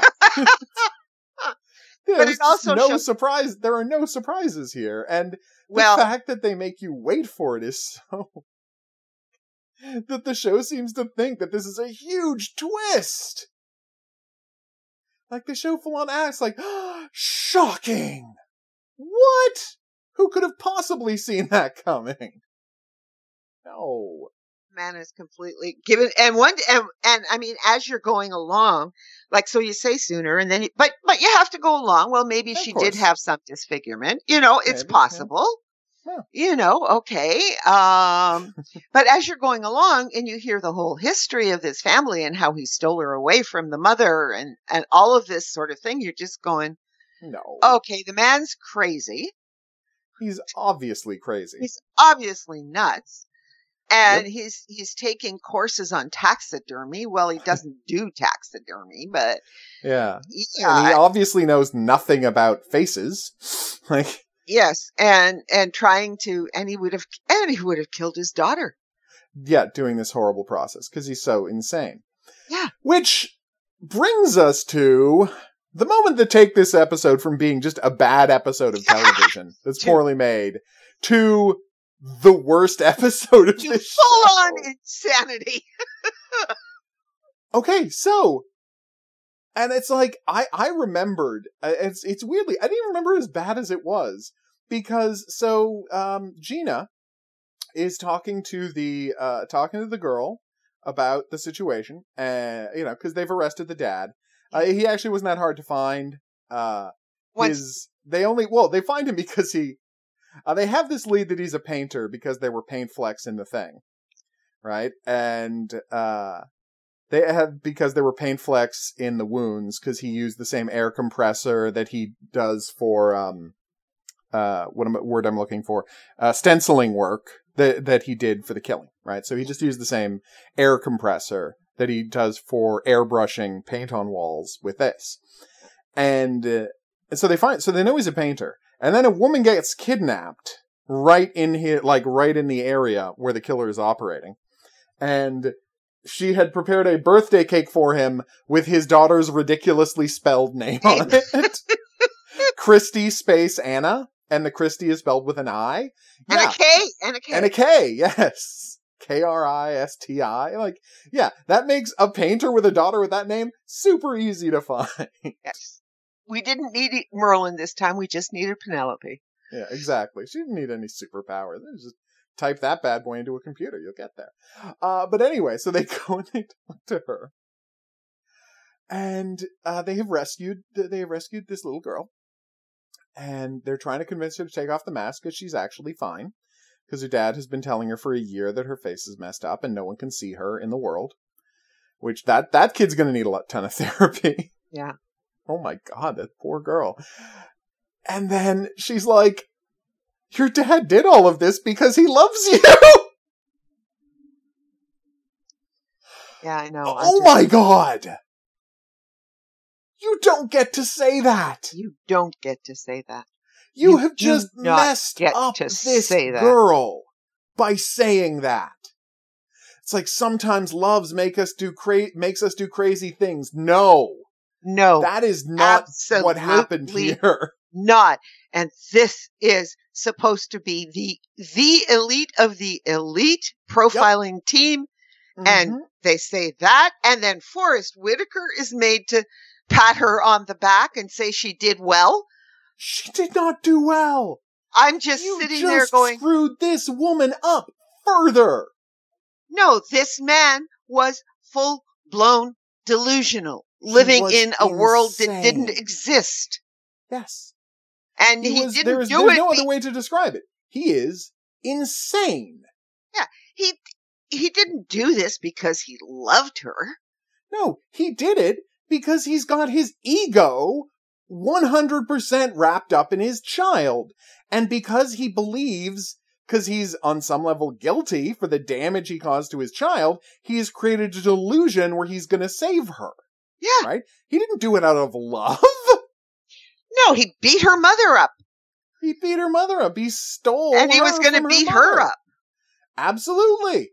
Yeah, but it also no shows- surprise. There are no surprises here. And the well, fact that they make you wait for it is so... that the show seems to think that this is a huge twist. Like, the show full on acts like, oh, shocking! What? Who could have possibly seen that coming? No. Man is completely given, and one, and, and I mean, as you're going along, like, so you say sooner, and then, you, but, but you have to go along. Well, maybe of she course. did have some disfigurement. You know, it's maybe, possible. Yeah. Yeah. You know, okay. Um, but as you're going along and you hear the whole history of this family and how he stole her away from the mother and, and all of this sort of thing, you're just going, no. Okay, the man's crazy. He's obviously crazy. He's obviously nuts. And yep. he's he's taking courses on taxidermy. Well, he doesn't do taxidermy, but yeah, yeah. And he obviously knows nothing about faces. Like, yes, and and trying to, and he would have, and he would have killed his daughter. Yeah, doing this horrible process because he's so insane. Yeah, which brings us to the moment that take this episode from being just a bad episode of television that's poorly made to the worst episode of this show. Full-on insanity. Okay, so, and it's like, I, I remembered, it's it's weirdly, I didn't even remember as bad as it was, because, so, um, Gina is talking to the, uh, talking to the girl about the situation, and, you know, because they've arrested the dad. Uh, he actually wasn't that hard to find. Uh, his, they only, well, they find him because he, Uh, they have this lead that he's a painter because there were paint flecks in the thing, right? And uh, they have because there were paint flecks in the wounds because he used the same air compressor that he does for um, uh, what am, word I'm looking for uh, stenciling work that that he did for the killing, right? So he just used the same air compressor that he does for airbrushing paint on walls with this. And, uh, and so they find, so they know he's a painter. And then a woman gets kidnapped right in here, like right in the area where the killer is operating. And she had prepared a birthday cake for him with his daughter's ridiculously spelled name on it. Christy space Anna. And the Christy is spelled with an I. And Yeah. a K. And a K. And a K, yes. K R I S T I. Like, yeah, that makes a painter with a daughter with that name super easy to find. Yes. We didn't need Merlin this time. We just needed Penelope. Yeah, exactly. She didn't need any superpowers. Just type that bad boy into a computer. You'll get there. Uh, but anyway, so they go and they talk to her. And uh, they have rescued, they have rescued this little girl. And they're trying to convince her to take off the mask because she's actually fine. Because her dad has been telling her for a year that her face is messed up and no one can see her in the world. Which, that, that kid's going to need a ton of therapy. Yeah. Oh my God, that poor girl. And then she's like, your dad did all of this because he loves you! Yeah, I know. Oh my God! You don't get to say that! You don't get to say that. You, You have do just not messed get up to this say that. girl by saying that. It's like sometimes loves make us do cra- makes us do crazy things. No. No. That is not absolutely what happened here. Not. And this is supposed to be the the elite of the elite profiling yep. team. Mm-hmm. And they say that, and then Forrest Whitaker is made to pat her on the back and say she did well. She did not do well. I'm just you sitting just there going, screwed this woman up further. No, this man was full-blown delusional, he living in a insane. world that didn't exist. Yes. And he, he was, didn't there's, do there's it. no Be- other way to describe it. He is insane. Yeah, he he didn't do this because he loved her. No, he did it because he's got his ego one hundred percent wrapped up in his child. And because he believes, because he's on some level guilty for the damage he caused to his child, he has created a delusion where he's going to save her. Yeah. Right? He didn't do it out of love. No, he beat her mother up. He beat her mother up. He stole And he was going to beat her up. Absolutely.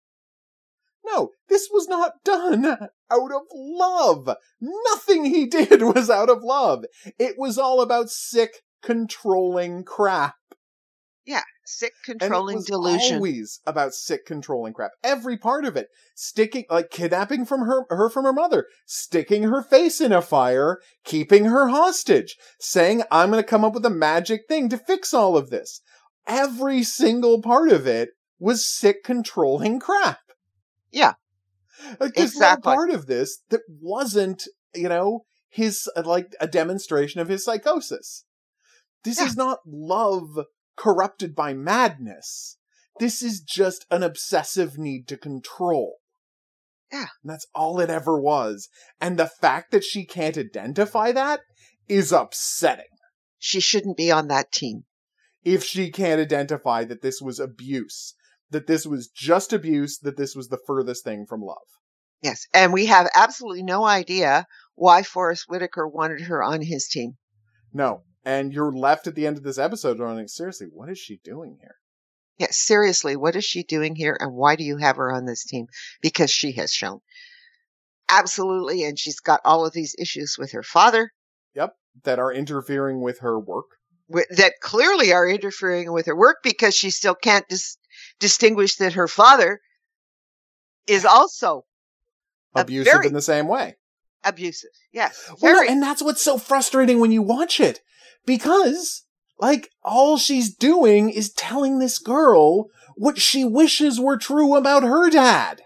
No, this was not done out of love. Nothing he did was out of love. It was all about sick, controlling crap. Yeah, sick, controlling and it was delusion. Always about sick, controlling crap. Every part of it, sticking, like kidnapping from her, her from her mother, sticking her face in a fire, keeping her hostage, saying, "I'm going to come up with a magic thing to fix all of this." Every single part of it was sick, controlling crap. Yeah. Like, there's exactly. no part of this that wasn't, you know, his, like, a demonstration of his psychosis. This yeah. is not love corrupted by madness. This is just an obsessive need to control. Yeah. And that's all it ever was. And the fact that she can't identify that is upsetting. She shouldn't be on that team. If she can't identify that this was abuse, that this was just abuse, that this was the furthest thing from love. Yes, and we have absolutely no idea why Forrest Whitaker wanted her on his team. No, and you're left at the end of this episode running, seriously, what is she doing here? Yes, seriously, what is she doing here, and why do you have her on this team? Because she has shown. Absolutely, and she's got all of these issues with her father. Yep, that are interfering with her work. That clearly are interfering with her work because she still can't dis- distinguish that her father is also abusive very in the same way. Abusive, yes. Well, very. no, and that's what's so frustrating when you watch it. Because, like, all she's doing is telling this girl what she wishes were true about her dad.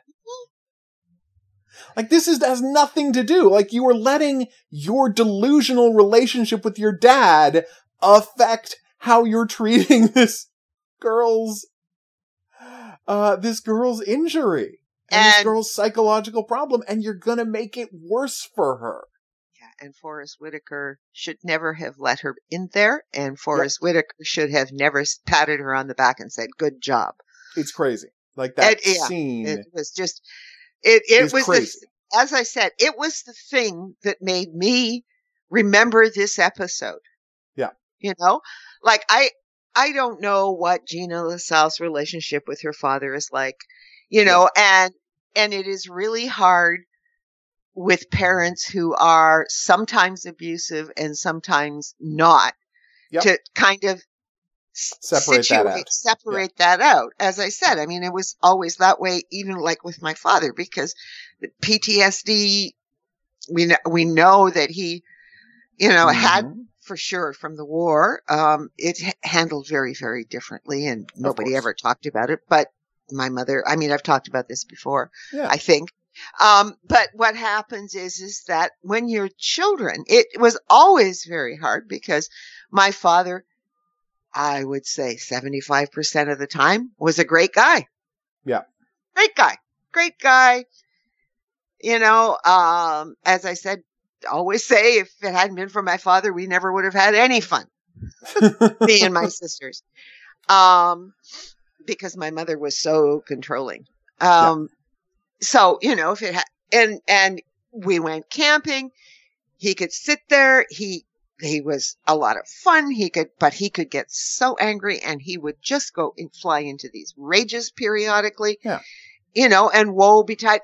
Like, this is has nothing to do. Like, you are letting your delusional relationship with your dad affect how you're treating this girl's, uh, this girl's injury and, and this girl's psychological problem, and you're gonna make it worse for her. Yeah, and Forrest Whitaker should never have let her in there, and Forrest yep. Whitaker should have never patted her on the back and said, "Good job." It's crazy. Like that it, yeah, scene. It was just, it, it was, crazy. The, as I said, it was the thing that made me remember this episode. Yeah. You know, like I, I don't know what Gina LaSalle's relationship with her father is like, you know, yeah. and, and it is really hard with parents who are sometimes abusive and sometimes not, yep. to kind of separate situate, that out. Separate yeah. that out. As I said, I mean, it was always that way, even like with my father, because P T S D, we know, we know that he, you know, mm-hmm. had for sure from the war. Um, it h- handled very, very differently, and nobody ever talked about it. But my mother, I mean, I've talked about this before, yeah. I think. Um, but what happens is, is that when you're children, it was always very hard because my father, I would say seventy-five percent of the time, was a great guy. Yeah. Great guy. Great guy. You know, um, as I said, always say if it hadn't been for my father, we never would have had any fun. Me and my sisters. Um, because my mother was so controlling. Um, yeah. So, you know, if it had, and, and we went camping, he could sit there. He, he was a lot of fun. He could, but he could get so angry and he would just go and fly into these rages periodically, yeah. you know, and woe betide,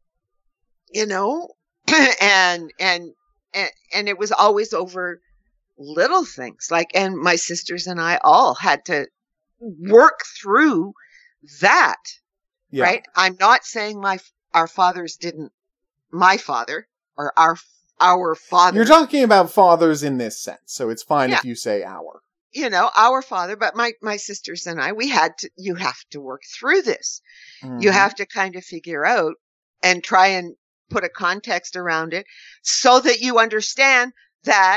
you know, and, and, and, and it was always over little things like, and my sisters and I all had to work through that. Yeah. Right. I'm not saying my, our fathers didn't, my father or our, our father. You're talking about fathers in this sense. So it's fine yeah. if you say our, you know, our father, but my, my sisters and I, we had to, you have to work through this. Mm-hmm. You have to kind of figure out and try and put a context around it so that you understand that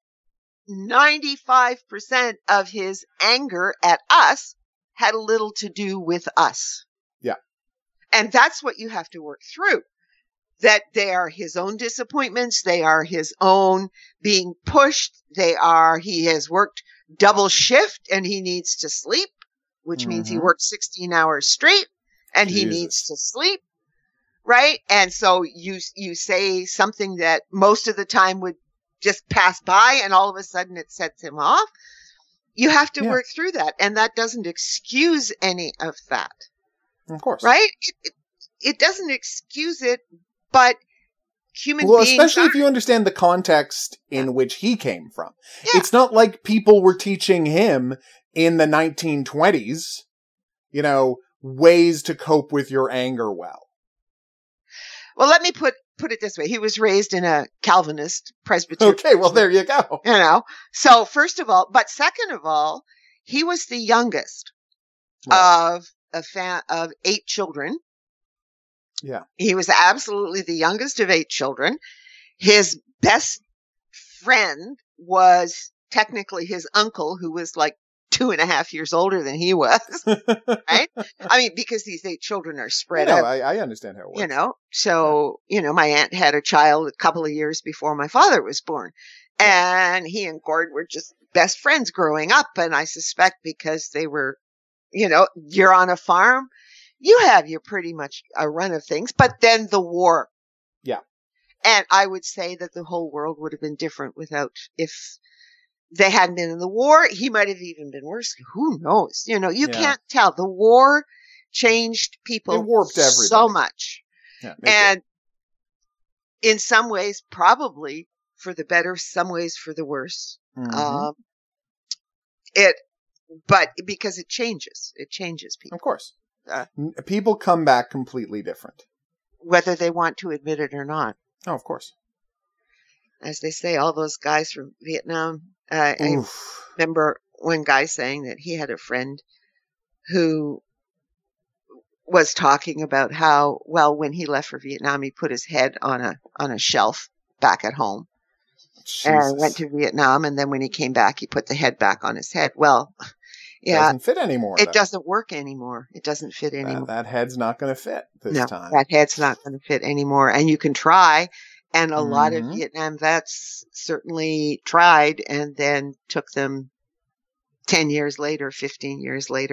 ninety-five percent of his anger at us had little to do with us. Yeah. And that's what you have to work through. That they are his own disappointments. They are his own being pushed. They are, he has worked double shift and he needs to sleep, which mm-hmm. means he worked sixteen hours straight and Jesus. He needs to sleep. Right. And so you, you say something that most of the time would just pass by and all of a sudden it sets him off. You have to yeah. work through that. And that doesn't excuse any of that. Of course. Right. It, it, it doesn't excuse it, but human well, beings. Well, especially are, if you understand the context in yeah. which he came from. Yeah. It's not like people were teaching him in the nineteen twenties, you know, ways to cope with your anger well. Well, let me put, put it this way. He was raised in a Calvinist Presbyterian. Okay, well, there you go. You know, so first of all, but second of all, he was the youngest right. of a fa- of eight children. Yeah. He was absolutely the youngest of eight children. His best friend was technically his uncle, who was like two and a half years older than he was. Right? I mean, because these eight children are spread you know, out. I, I understand how it works. You know, so, yeah. you know, my aunt had a child a couple of years before my father was born. Yeah. And he and Gord were just best friends growing up. And I suspect because they were, you know, you're on a farm. You have your pretty much a run of things, but then the war. Yeah. And I would say that the whole world would have been different without, if they hadn't been in the war, he might have even been worse. Who knows? You know, you yeah. can't tell. The war changed people it warped everybody. So much. Yeah, and it. in some ways, probably for the better, some ways for the worse. Mm-hmm. Um, it, but because it changes, it changes people. Of course. Uh, people come back completely different. Whether they want to admit it or not. Oh, of course. As they say, all those guys from Vietnam. Uh, I remember one guy saying that he had a friend who was talking about how, well, when he left for Vietnam, he put his head on a on a shelf back at home. Jesus. And went to Vietnam. And then when he came back, he put the head back on his head. Well, yeah, it doesn't fit anymore. It though. doesn't work anymore. It doesn't fit anymore. That, that head's not going to fit this no, time. That head's not going to fit anymore. And you can try. And a mm-hmm. lot of Vietnam vets certainly tried and then took them ten years later, fifteen years later.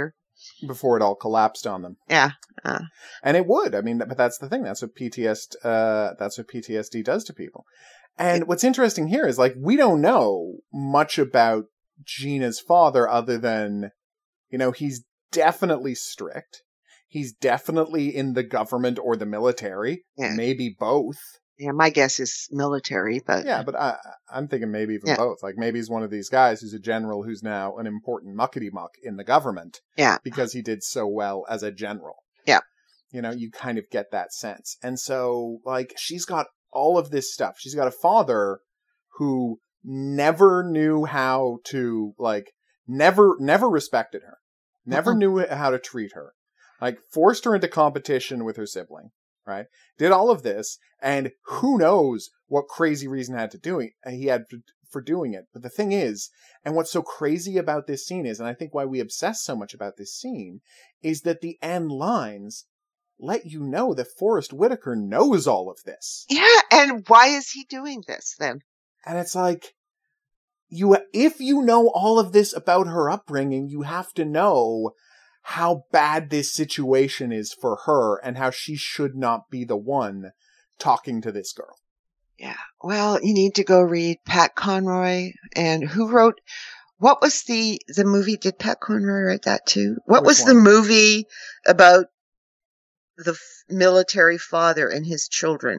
before it all collapsed on them. Yeah. Uh. And it would. I mean, but that's the thing. That's what P T S D, uh, that's what P T S D does to people. And it, what's interesting here is, like, we don't know much about Gina's father other than, you know, he's definitely strict. He's definitely in the government or the military. Yeah. Maybe both. Yeah, my guess is military, but... Yeah, but I, I'm thinking maybe even yeah. both. Like, maybe he's one of these guys who's a general who's now an important muckety-muck in the government. Yeah. Because he did so well as a general. Yeah. You know, you kind of get that sense. And so, like, she's got all of this stuff. She's got a father who never knew how to, like, never, never respected her. Never uh-huh. knew how to treat her. Like, forced her into competition with her sibling. Right? Did all of this, and who knows what crazy reason had to do it, he had for, for doing it. But the thing is, and what's so crazy about this scene is, and I think why we obsess so much about this scene, is that the end lines let you know that Forrest Whitaker knows all of this. Yeah, and why is he doing this then? And it's like, you, if you know all of this about her upbringing, you have to know how bad this situation is for her and how she should not be the one talking to this girl. Yeah. Well, you need to go read Pat Conroy. And who wrote, what was the, the movie? Did Pat Conroy write that too? What Which was one? The movie about the f- military father and his children?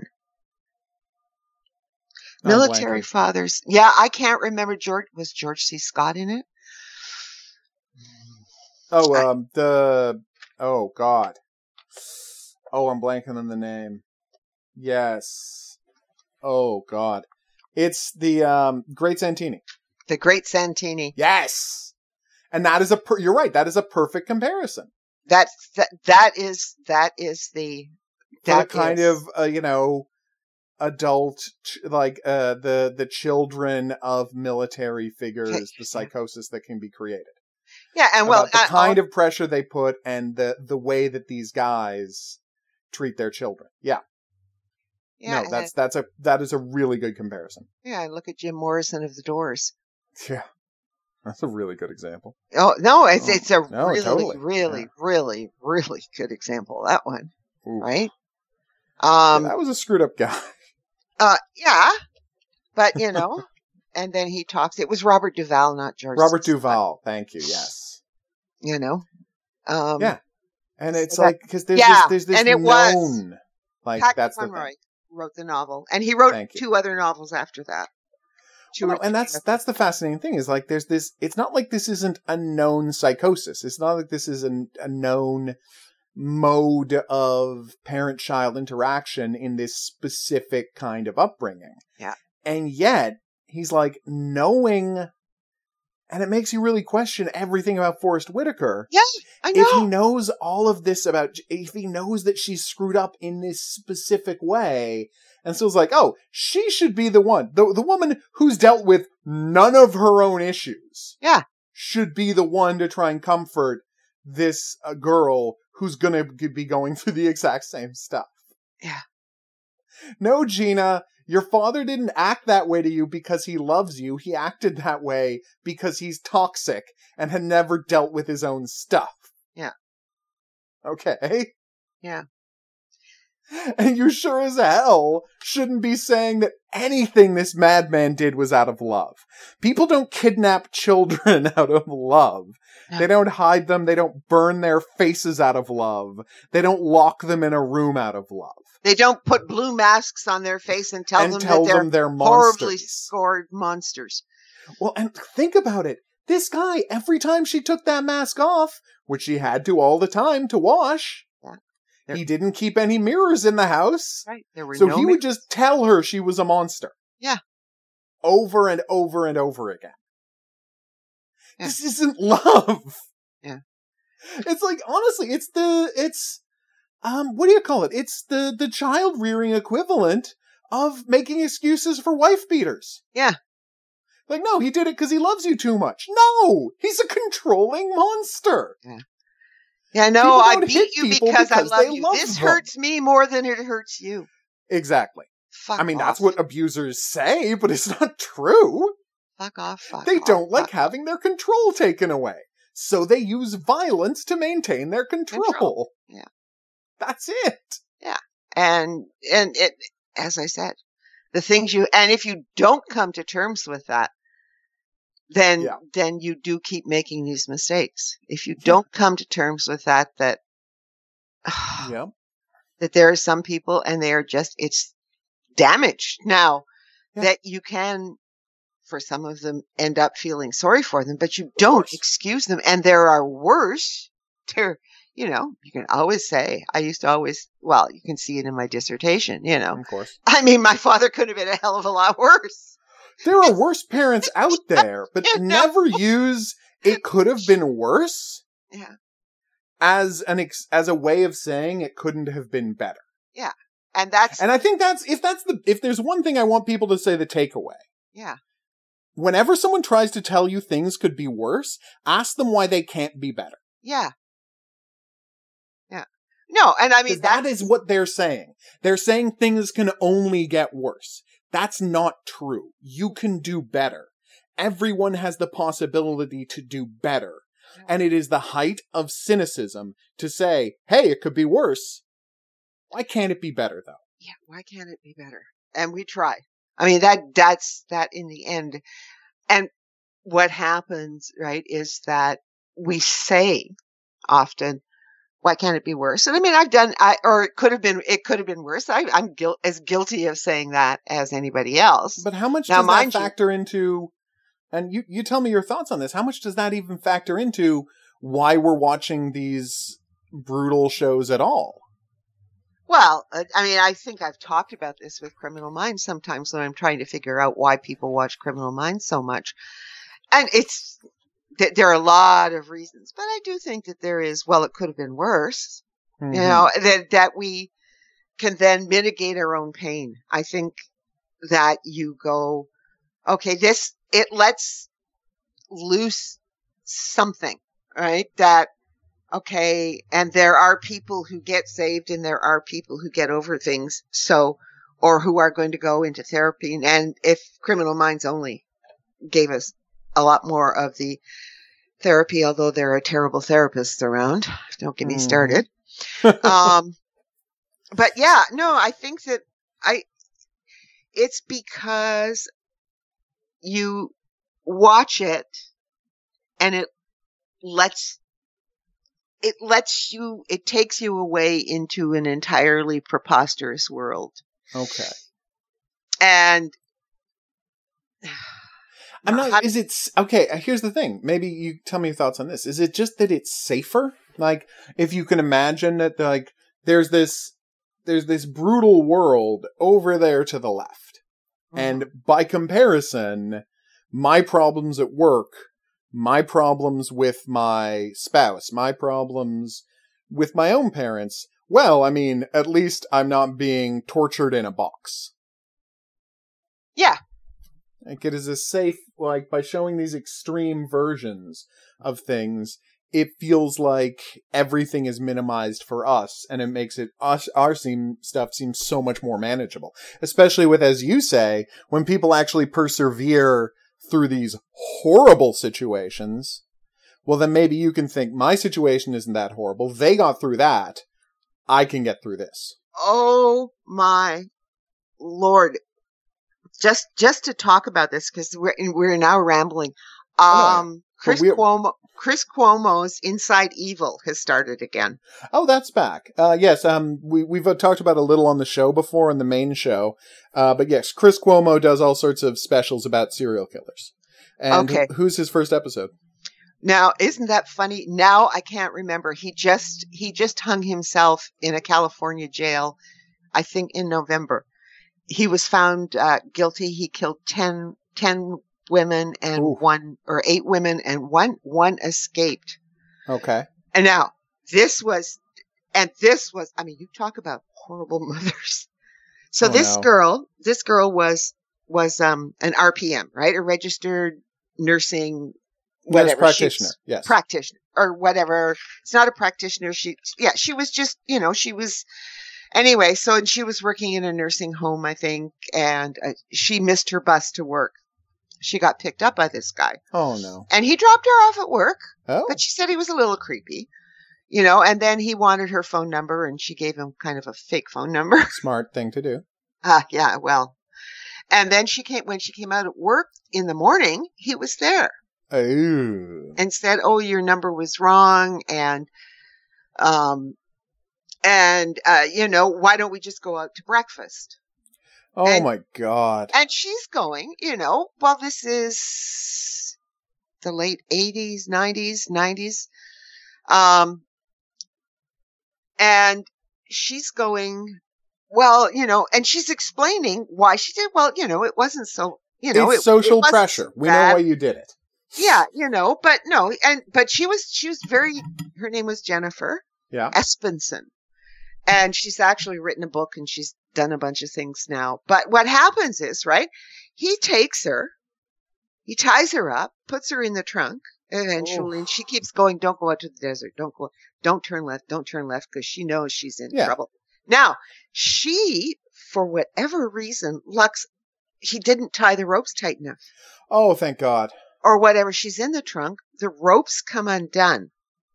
I'm military blanking. Fathers. Yeah, I can't remember. George, was George C. Scott in it? Oh, um, the, oh, God. Oh, I'm blanking on the name. Yes. Oh, God. It's the, um, Great Santini. The Great Santini. Yes! And that is a, per- you're right, that is a perfect comparison. That's, that, that is, that is the, that kind is. of, uh, you know, adult, ch- like, uh, the, the children of military figures, okay. the psychosis that can be created. Yeah, and well, about the kind of pressure they put and the, the way that these guys treat their children. Yeah. Yeah. No, that's that's a that is a really good comparison. Yeah, look at Jim Morrison of the Doors. Yeah. That's a really good example. Oh, no, it's oh, it's a no, really, totally. really, yeah. really, really good example. That one. Ooh. Right? Um yeah, that was a screwed up guy. Uh yeah. But you know, and then he talks it was Robert Duvall, not George. Robert Duvall, thank you, yes. You know, um, yeah, and it's so like because there's yeah, this, there's this and it known was like Pat that's Conroy the thing. Wrote the novel, and he wrote two other novels after that. Well, no, and that's that's the fascinating thing is like there's this. It's not like this isn't a known psychosis. It's not like this is an, a known mode of parent-child interaction in this specific kind of upbringing. Yeah, and yet he's like knowing. And it makes you really question everything about Forrest Whitaker. Yeah, I know. If he knows all of this about, if he knows that she's screwed up in this specific way, and so it's like, oh, she should be the one, the the woman who's dealt with none of her own issues. Yeah, should be the one to try and comfort this uh, girl who's gonna be going through the exact same stuff. Yeah. No, Gina. Your father didn't act that way to you because he loves you. He acted that way because he's toxic and had never dealt with his own stuff. Yeah. Okay? Yeah. And you sure as hell shouldn't be saying that anything this madman did was out of love. People don't kidnap children out of love. No. They don't hide them. They don't burn their faces out of love. They don't lock them in a room out of love. They don't put blue masks on their face and tell and them tell that they're, them they're horribly scored monsters. Well, and think about it. This guy, every time she took that mask off, which she had to all the time to wash, yeah. he didn't keep any mirrors in the house. Right. There were so no he mirrors. would just tell her she was a monster. Yeah. Over and over and over again. Yeah. This isn't love. Yeah. It's like, honestly, it's the, it's, um, what do you call it? It's the, the child rearing equivalent of making excuses for wife beaters. Yeah. Like, no, he did it because he loves you too much. No! He's a controlling monster. Yeah. Yeah, no, I beat you because, because I love you. Love this them. hurts me more than it hurts you. Exactly. Fuck I mean, off. That's what abusers say, but it's not true. Fuck off, fuck They off, don't like fuck having their control taken away. So they use violence to maintain their control. Control. Yeah. That's it. Yeah. And, and it, as I said, the things you, and if you don't come to terms with that, then, Yeah. then you do keep making these mistakes. If you don't come to terms with that, that, Yeah. that there are some people and they are just, it's damaged. Now Yeah. that you can, for some of them, end up feeling sorry for them, but you don't course. excuse them. And there are worse. There, you know, you can always say, I used to always, well, you can see it in my dissertation, you know. Of course. I mean, my father could have been a hell of a lot worse. There are worse parents out there, but You know? never use it could have been worse Yeah. as an ex- as a way of saying it couldn't have been better. Yeah. And that's, And I think that's if that's the if there's one thing I want people to say the takeaway. yeah. Whenever someone tries to tell you things could be worse, ask them why they can't be better. Yeah. Yeah. No, and I mean, Because that is what they're saying. They're saying things can only get worse. That's not true. You can do better. Everyone has the possibility to do better. And it is the height of cynicism to say, hey, it could be worse. Why can't it be better, though? yeah, why can't it be better? And we try. I mean, that, that's, that in the end. And what happens, right, is that we say often, why can't it be worse? And I mean, I've done, I, or it could have been, it could have been worse. I, I'm guil- as guilty of saying that as anybody else. But how much Now, does that mind you- factor into, and you, you tell me your thoughts on this, how much does that even factor into why we're watching these brutal shows at all? Well, uh, I mean, I think I've talked about this with Criminal Minds sometimes when I'm trying to figure out why people watch Criminal Minds so much. And it's, th- there are a lot of reasons, but I do think that there is, well, it could have been worse, Mm-hmm. you know, that, that we can then mitigate our own pain. I think that you go, okay, this, it lets loose something, right? That, okay, and there are people who get saved and there are people who get over things. So, or who are going to go into therapy. And if Criminal Minds only gave us a lot more of the therapy, although there are terrible therapists around. Don't get me Mhm. started. um, but yeah, no, I think that I, it's because you watch it and it lets, it lets you, it takes you away into an entirely preposterous world. Okay. And I'm not, How- is it, s- okay, uh, here's the thing. Maybe you tell me your thoughts on this. Is it just that it's safer? Like, if you can imagine that, like, there's this, there's this brutal world over there to the left. And by comparison, my problems at work, my problems with my spouse, my problems with my own parents, well, I mean, at least I'm not being tortured in a box. yeah, Like, it is a safe, like, by showing these extreme versions of things, it feels like everything is minimized for us, and it makes it, us, our seem, stuff seems so much more manageable. Especially with, as you say, when people actually persevere through these horrible situations, well, then maybe you can think, my situation isn't that horrible. They got through that. I can get through this. oh my Lord. Just, just to talk about this, because we're, we're now rambling. I Um, Chris we're- Cuomo, Chris Cuomo's Inside Evil has started again. Oh, that's back. Uh, yes, um, we, we've uh, talked about a little on the show before, on the main show. Uh, but yes, Chris Cuomo does all sorts of specials about serial killers. And Okay. who- who's his first episode? Now, isn't that funny? Now I can't remember. He just, he just hung himself in a California jail, I think in November. He was found uh, guilty. He killed ten, ten women and Ooh. one, or eight women and one, one escaped. Okay. And now this was, and this was, I mean, you talk about horrible mothers. So Oh, this no. girl, this girl was, was, um, an R P M, right? A registered nursing, whatever. Yes, practitioner. She's- Yes. Practitioner or whatever. It's not a practitioner. She, yeah, she was just, you know, she was, anyway. So, and she was working in a nursing home, I think, and uh, she missed her bus to work. she got picked up by this guy. Oh, no. And he dropped her off at work, Oh, but she said he was a little creepy, you know, and then he wanted her phone number and she gave him kind of a fake phone number. smart thing to do. Ah, yeah, well. And then she came, when she came out at work in the morning, he was there Oh. and said, oh, your number was wrong. And, um, and, uh, you know, why don't we just go out to breakfast? Oh, And- my God. And she's going, you know, well, this is the late eighties, nineties, nineties. Um, and she's going, well, you know, and she's explaining why she did. Well, you know, it wasn't so, you know, it's it, social it wasn't pressure. so We know bad. why you did it. Yeah, you know, but no, and, but she was, she was very, her name was Jennifer Yeah. Espenson. And she's actually written a book and she's done a bunch of things now. But what happens is, right, he takes her, he ties her up, puts her in the trunk eventually, Oh. and she keeps going, don't go out to the desert. Don't go, don't turn left, don't turn left, because she knows she's in Yeah. trouble. Now, she, for whatever reason, Lux, she didn't tie the ropes tight enough Oh, thank God. or whatever. She's in the trunk. The ropes come undone.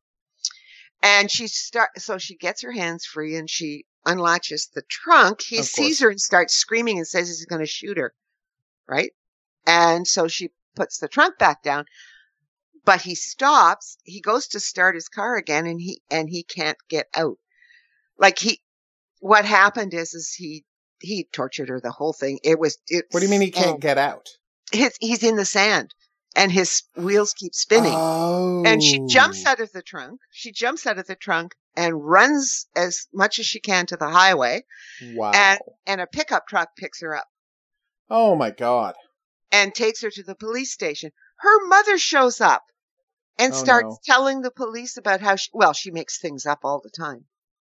And she start, so she gets her hands free and she unlatches the trunk. He Of sees course. her and starts screaming and says he's going to shoot her. Right. And so she puts the trunk back down, but he stops. He goes to start his car again and he, and he can't get out. Like he, what happened is, is he, he tortured her, the whole thing. It was, it, What do you mean he can't get out? his, he's in the sand and his wheels keep spinning. Oh. And she jumps out of the trunk. She jumps out of the trunk and runs as much as she can to the highway. Wow. And, and a pickup truck picks her up Oh, my God. and takes her to the police station. Her mother shows up and Oh, starts no. telling the police about how she, well, she makes things up all the time.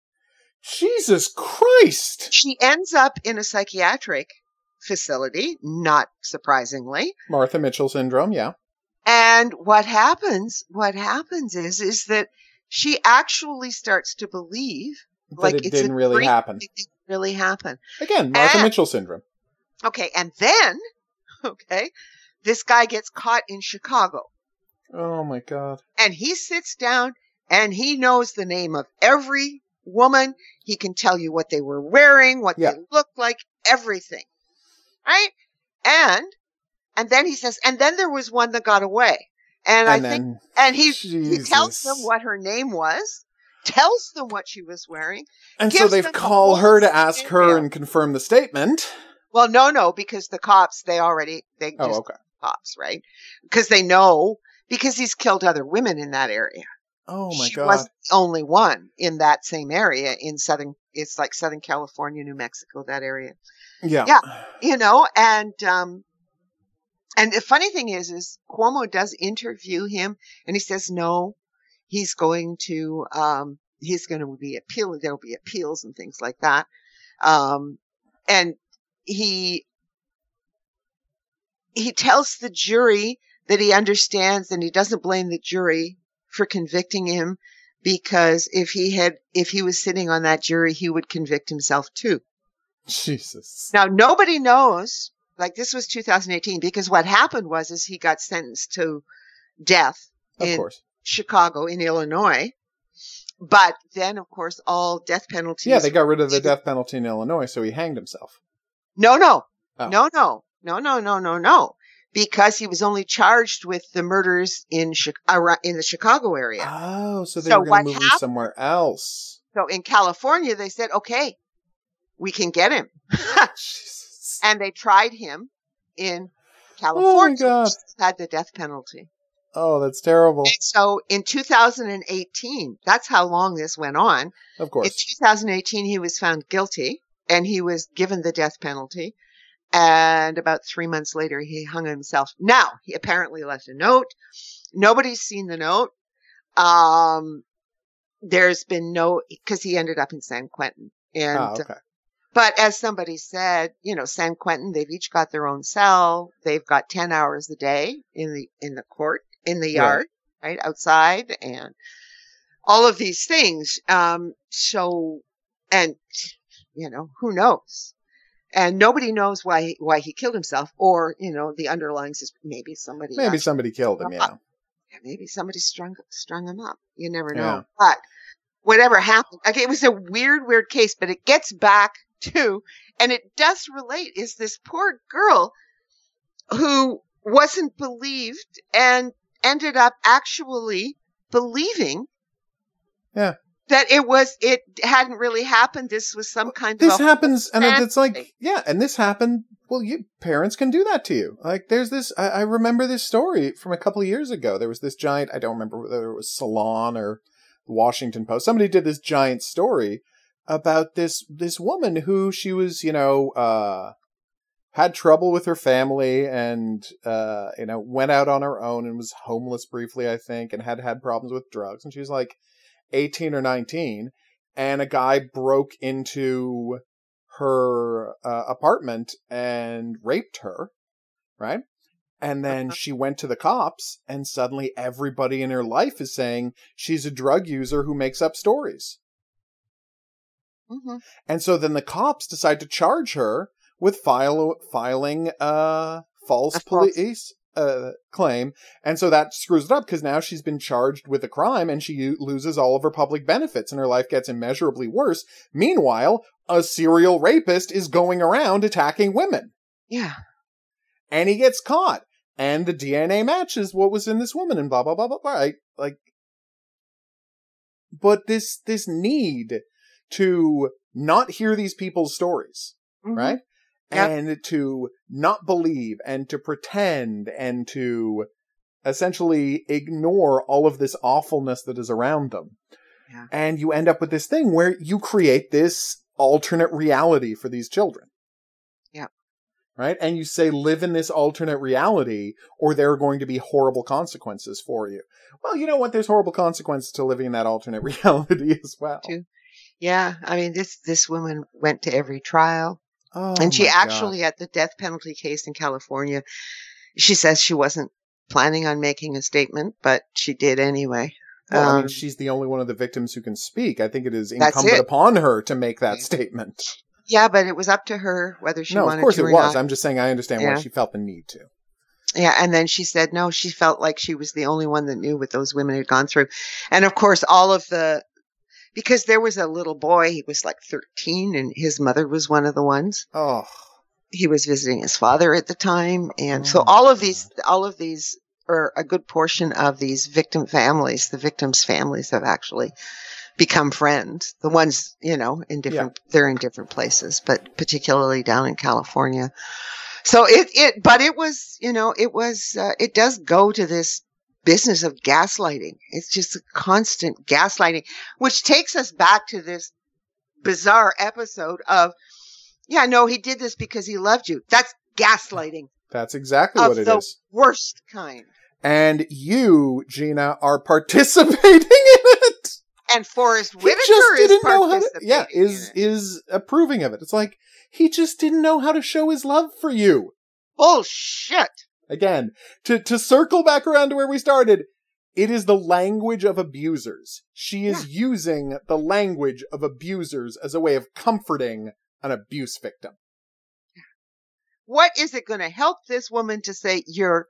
Jesus Christ. She ends up in a psychiatric facility, not surprisingly. Martha Mitchell syndrome, yeah. And what happens, what happens is, is that she actually starts to believe But like it it's a didn't really dream. happen. It didn't really happen. Again, Martha And- Mitchell syndrome. Okay. And then, okay, this guy gets caught in Chicago Oh, my God. and he sits down and he knows the name of every woman. He can tell you what they were wearing, what Yeah. they looked like, everything. Right. And, and then he says, and then there was one that got away. And, And I then, think, and he, he tells Jesus. them what her name was, tells them what she was wearing. And so gives they've them the called whole her to ask her scenario. and confirm the statement. Well, no, no, because the cops, they already, they just, Oh, okay. cops, right? Because they know, because he's killed other women in that area. Oh, my she God. wasn't the only one in that same area in Southern, it's like Southern California, New Mexico, that area. Yeah. Yeah. You know, and, um, and the funny thing is, is Cuomo does interview him and he says, no, he's going to, um, he's going to be appealing. There'll be appeals and things like that. Um, and he, he tells the jury that he understands and he doesn't blame the jury for convicting him because if he had, if he was sitting on that jury, he would convict himself too. Jesus. Now, nobody knows, like this was two thousand eighteen, because what happened was, is he got sentenced to death Of in course. Chicago, in Illinois. But then, of course, all death penalties. Yeah, they got rid of the death penalty in Illinois, so he hanged himself. No, no, Oh. no, no, no, no, no, no, no. Because he was only charged with the murders in Chi- around- in the Chicago area. Oh, so they So were going what to move him happened- somewhere else. So in California, they said, okay, we can get him. Jesus. And they tried him in California, God. which had the death penalty. Oh, that's terrible. And so in two thousand eighteen, that's how long this went on. Of In course. two thousand eighteen, he was found guilty and he was given the death penalty. And about three months later, he hung himself. Now, he apparently left a note. Nobody's seen the note. Um, there's been no, because he ended up in San Quentin. And, Ah, okay. but as somebody said, you know, San Quentin, they've each got their own cell. They've got ten hours a day in the, in the court, in the yard, right, outside, and all of these things. Um, so, and, you know, who knows? and nobody knows why he, why he killed himself, or you know the underlying system. Maybe somebody Maybe actually somebody killed him. Yeah. Maybe somebody strung strung him up. You never know. Yeah. But whatever happened, okay, it was a weird, weird case, but it gets back to, and it does relate, is this poor girl who wasn't believed and ended up actually believing Yeah. that it was, it hadn't really happened. This was some kind This of. This happens, and fantasy. it's like, yeah, and this happened. Well, you parents can do that to you. Like, there's this, I, I remember this story from a couple of years ago. There was this giant, I don't remember whether it was Salon or Washington Post. Somebody did this giant story about this, this woman who she was, you know, uh, had trouble with her family and, uh, you know, went out on her own and was homeless briefly, I think, and had had problems with drugs. And she was like eighteen or nineteen. And a guy broke into her uh, apartment and raped her, right? And then she went to the cops, and suddenly everybody in her life is saying she's a drug user who makes up stories. Mm-hmm. And so then the cops decide to charge her with file, filing a false a police uh, claim. And so that screws it up because now she's been charged with a crime and she loses all of her public benefits and her life gets immeasurably worse. Meanwhile, a serial rapist is going around attacking women. Yeah. And he gets caught. And the D N A matches what was in this woman and blah, blah, blah, blah, blah. Right? Like, but this, this need to not hear these people's stories, mm-hmm. right? Yep. And to not believe and to pretend and to essentially ignore all of this awfulness that is around them. Yeah. And you end up with this thing where you create this alternate reality for these children. Yeah. Right? And you say, live in this alternate reality or there are going to be horrible consequences for you. Well, you know what? There's horrible consequences to living in that alternate reality as well. Too. Yeah. I mean, this, this woman went to every trial. Oh, and she my actually, God. at the death penalty case in California, she says she wasn't planning on making a statement, but she did anyway. Well, um, I mean, she's the only one of the victims who can speak. I think it is incumbent it. upon her to make that statement. Yeah, but it was up to her whether she no, wanted to. No, of course or it was. not. I'm just saying I understand yeah. why she felt the need to. Yeah, and then she said no, she felt like she was the only one that knew what those women had gone through. And of course, all of the, because there was a little boy, he was like thirteen, and his mother was one of the ones. Oh. He was visiting his father at the time. And oh so all of these, all of these, or a good portion of these victim families, the victims' families have actually become friends. The ones, you know, in different, yeah. they're in different places, but particularly down in California. So it, it, but it was, you know, it was, uh, it does go to this business of gaslighting. It's just a constant gaslighting, which takes us back to this bizarre episode of, yeah, no, he did this because he loved you. That's gaslighting. That's exactly what it the is. Worst kind. And you, Gina, are participating in it. And Forrest Whitaker he just didn't is know how to, participating. yeah, is in it. is approving of it. It's like he just didn't know how to show his love for you. Bullshit. Again, to to circle back around to where we started, it is the language of abusers. She is yeah. using the language of abusers as a way of comforting an abuse victim. What is it going to help this woman to say your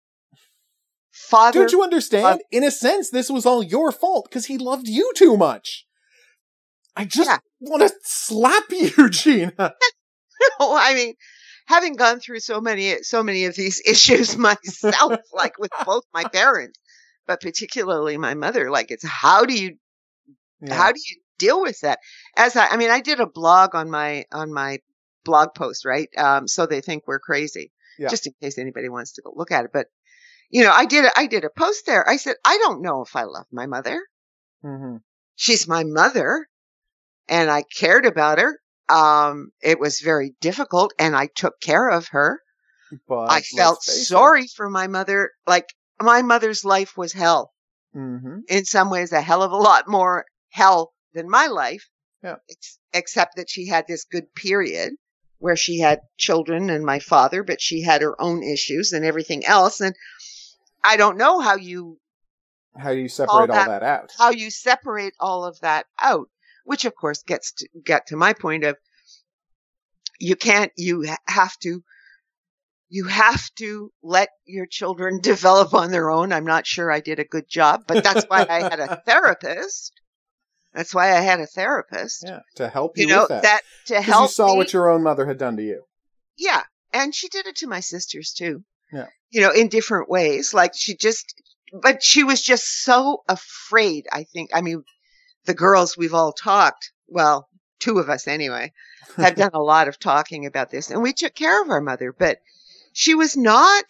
father? Don't you understand? Uh, In a sense, this was all your fault because he loved you too much. I just yeah. want to slap you, Gina. No, I mean, having gone through so many, so many of these issues myself, like with both my parents, but particularly my mother, like it's how do you, yeah. how do you deal with that? As I, I mean, I did a blog on my, on my blog post, right? Um, so they think we're crazy, yeah. just in case anybody wants to go look at it. But, you know, I did, a, I did a post there. I said, I don't know if I love my mother. Mm-hmm. She's my mother and I cared about her. Um, it was very difficult and I took care of her. But I felt sorry it. for my mother. Like my mother's life was hell. Mm-hmm. In some ways, a hell of a lot more hell than my life, yeah. ex- except that she had this good period where she had children and my father, but she had her own issues and everything else. And I don't know how you, how you separate all that, all that out, how you separate all of that out, which of course gets to get to my point of, you can't, you have to, you have to let your children develop on their own. I'm not sure I did a good job, but that's why I had a therapist. That's why I had a therapist. Yeah, to help you, you know, with that. that to Because help you saw me. what your own mother had done to you. Yeah. And she did it to my sisters too. Yeah. You know, in different ways. Like she just, but she was just so afraid, I think. I mean, the girls, we've all talked. Well, two of us anyway, have done a lot of talking about this. And we took care of our mother, but she was not,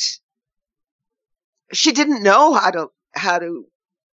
she didn't know how to, how to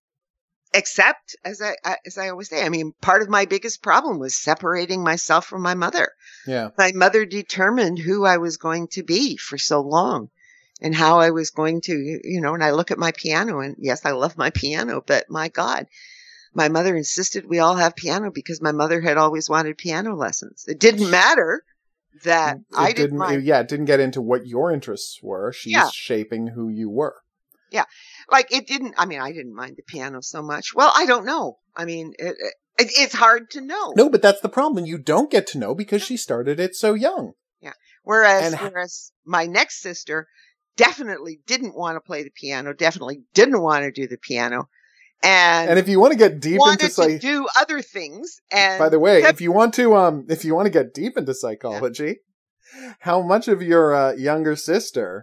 accept, as I, as I always say. I mean, part of my biggest problem was separating myself from my mother. Yeah. My mother determined who I was going to be for so long and how I was going to, you know, and I look at my piano and yes, I love my piano, but my God, my mother insisted we all have piano because my mother had always wanted piano lessons. It didn't matter that it I didn't, didn't mind. It, yeah, it didn't get into what your interests were. She's Yeah. shaping who you were. Yeah. Like it didn't, I mean, I didn't mind the piano so much. Well, I don't know. I mean, it, it, it's hard to know. No, but that's the problem. You don't get to know because she started it so young. Yeah. Whereas, And- whereas my next sister definitely didn't want to play the piano, definitely didn't want to do the piano. And, And if you want to get deep wanted into psych- to do other things. And by the way, kept- if you want to, um, if you want to get deep into psychology, how much of your uh, younger sister,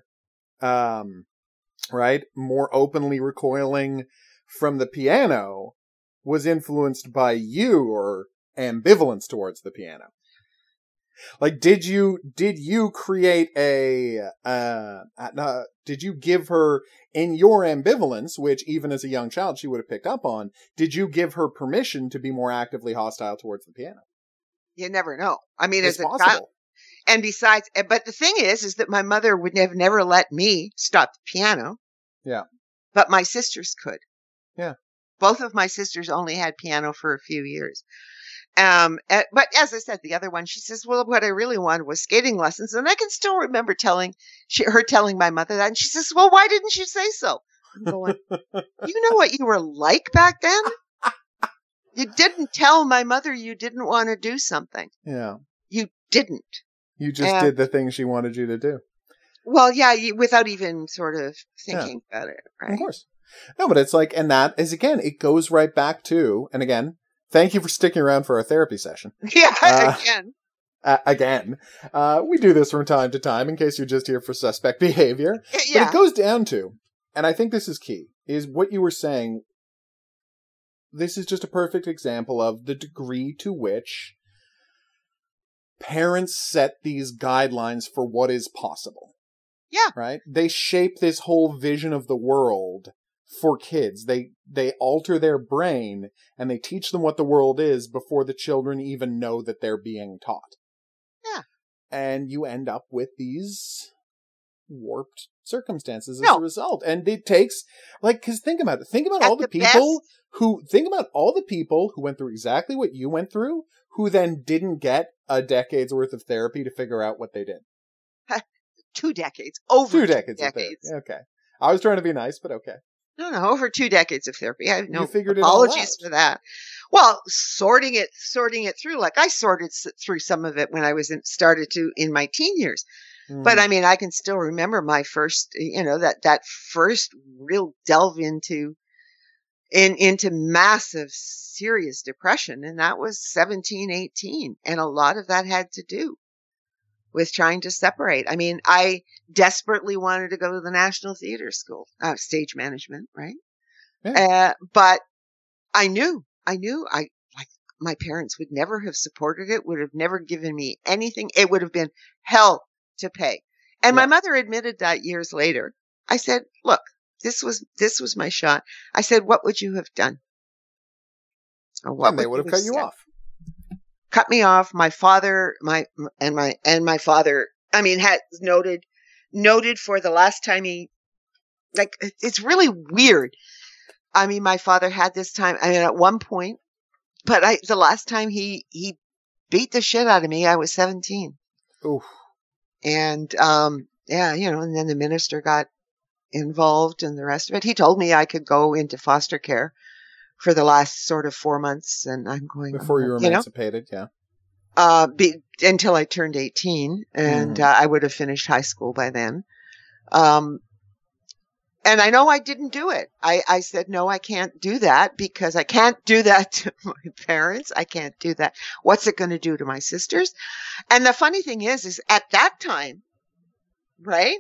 um, right, more openly recoiling from the piano, was influenced by your ambivalence towards the piano? Like, did you did you create a uh, uh did you give her, in your ambivalence, which even as a young child she would have picked up on, did you give her permission to be more actively hostile towards the piano? You never know. I mean, It's as a possible. child. And besides, but the thing is, is that my mother would have never let me stop the piano. Yeah. But my sisters could. Yeah. Both of my sisters only had piano for a few years. Um, uh, but as I said, the other one, she says, well, what I really wanted was skating lessons. And I can still remember telling she, her telling my mother that. And she says, well, why didn't you say so? I'm going, you know what you were like back then? You didn't tell my mother you didn't want to do something. Yeah. You didn't. You just And- did the thing she wanted you to do. Well, yeah, you, without even sort of thinking about it, right? Of course. No, but it's like, and that is, again, it goes right back to, and again, thank you for sticking around for our therapy session. Yeah, Uh, again. Uh, again, uh, we do this from time to time in case you're just here for suspect behavior. But Yeah. it goes down to, and I think this is key, is what you were saying. This is just a perfect example of the degree to which parents set these guidelines for what is possible. Yeah. Right? They shape this whole vision of the world for kids. They they alter their brain and they teach them what the world is before the children even know that they're being taught. Yeah. And you end up with these warped circumstances as No. a result. And it takes, like, because think about it. Think about At all the the people who, think about all the people who went through exactly what you went through, who then didn't get a decade's worth of therapy to figure out what they did. Two decades. Over Two two decades, decades. of therapy. Okay. I was trying to be nice, but okay. No, no, over two decades of therapy. I have no You figured it all apologies out. for that. Well, sorting it, sorting it through, like I sorted s- through some of it when I was in, started to in my teen years. But Mhm. I mean, I can still remember my first, you know, that, that first real delve into, in, into massive, serious depression. And that was seventeen, eighteen. And a lot of that had to do with trying to separate. I mean, I desperately wanted to go to the National Theater School, uh, stage management, right? Yeah. Uh, but I knew, I knew I, like, my parents would never have supported it, would have never given me anything. It would have been hell to pay. And Yeah. my mother admitted that years later. I said, look, this was, this was my shot. I said, what would you have done? Or what And they would have cut you said? off. Cut me off. My father, my, and my, and my father, I mean, had noted, noted for the last time he, like, it- it's really weird. I mean, my father had this time, I mean, at one point, but I, the last time he, he beat the shit out of me, I was seventeen. Oof. And, um, yeah, you know, and then the minister got involved and the rest of it. He told me I could go into foster care for the last sort of four months. And I'm going, Before oh, you were you know, emancipated, yeah. uh, be, until I turned eighteen, and Mhm. uh, I would have finished high school by then. Um, and I know I didn't do it. I, I said, no, I can't do that because I can't do that to my parents. I can't do that. What's it going to do to my sisters? And the funny thing is, is at that time, right,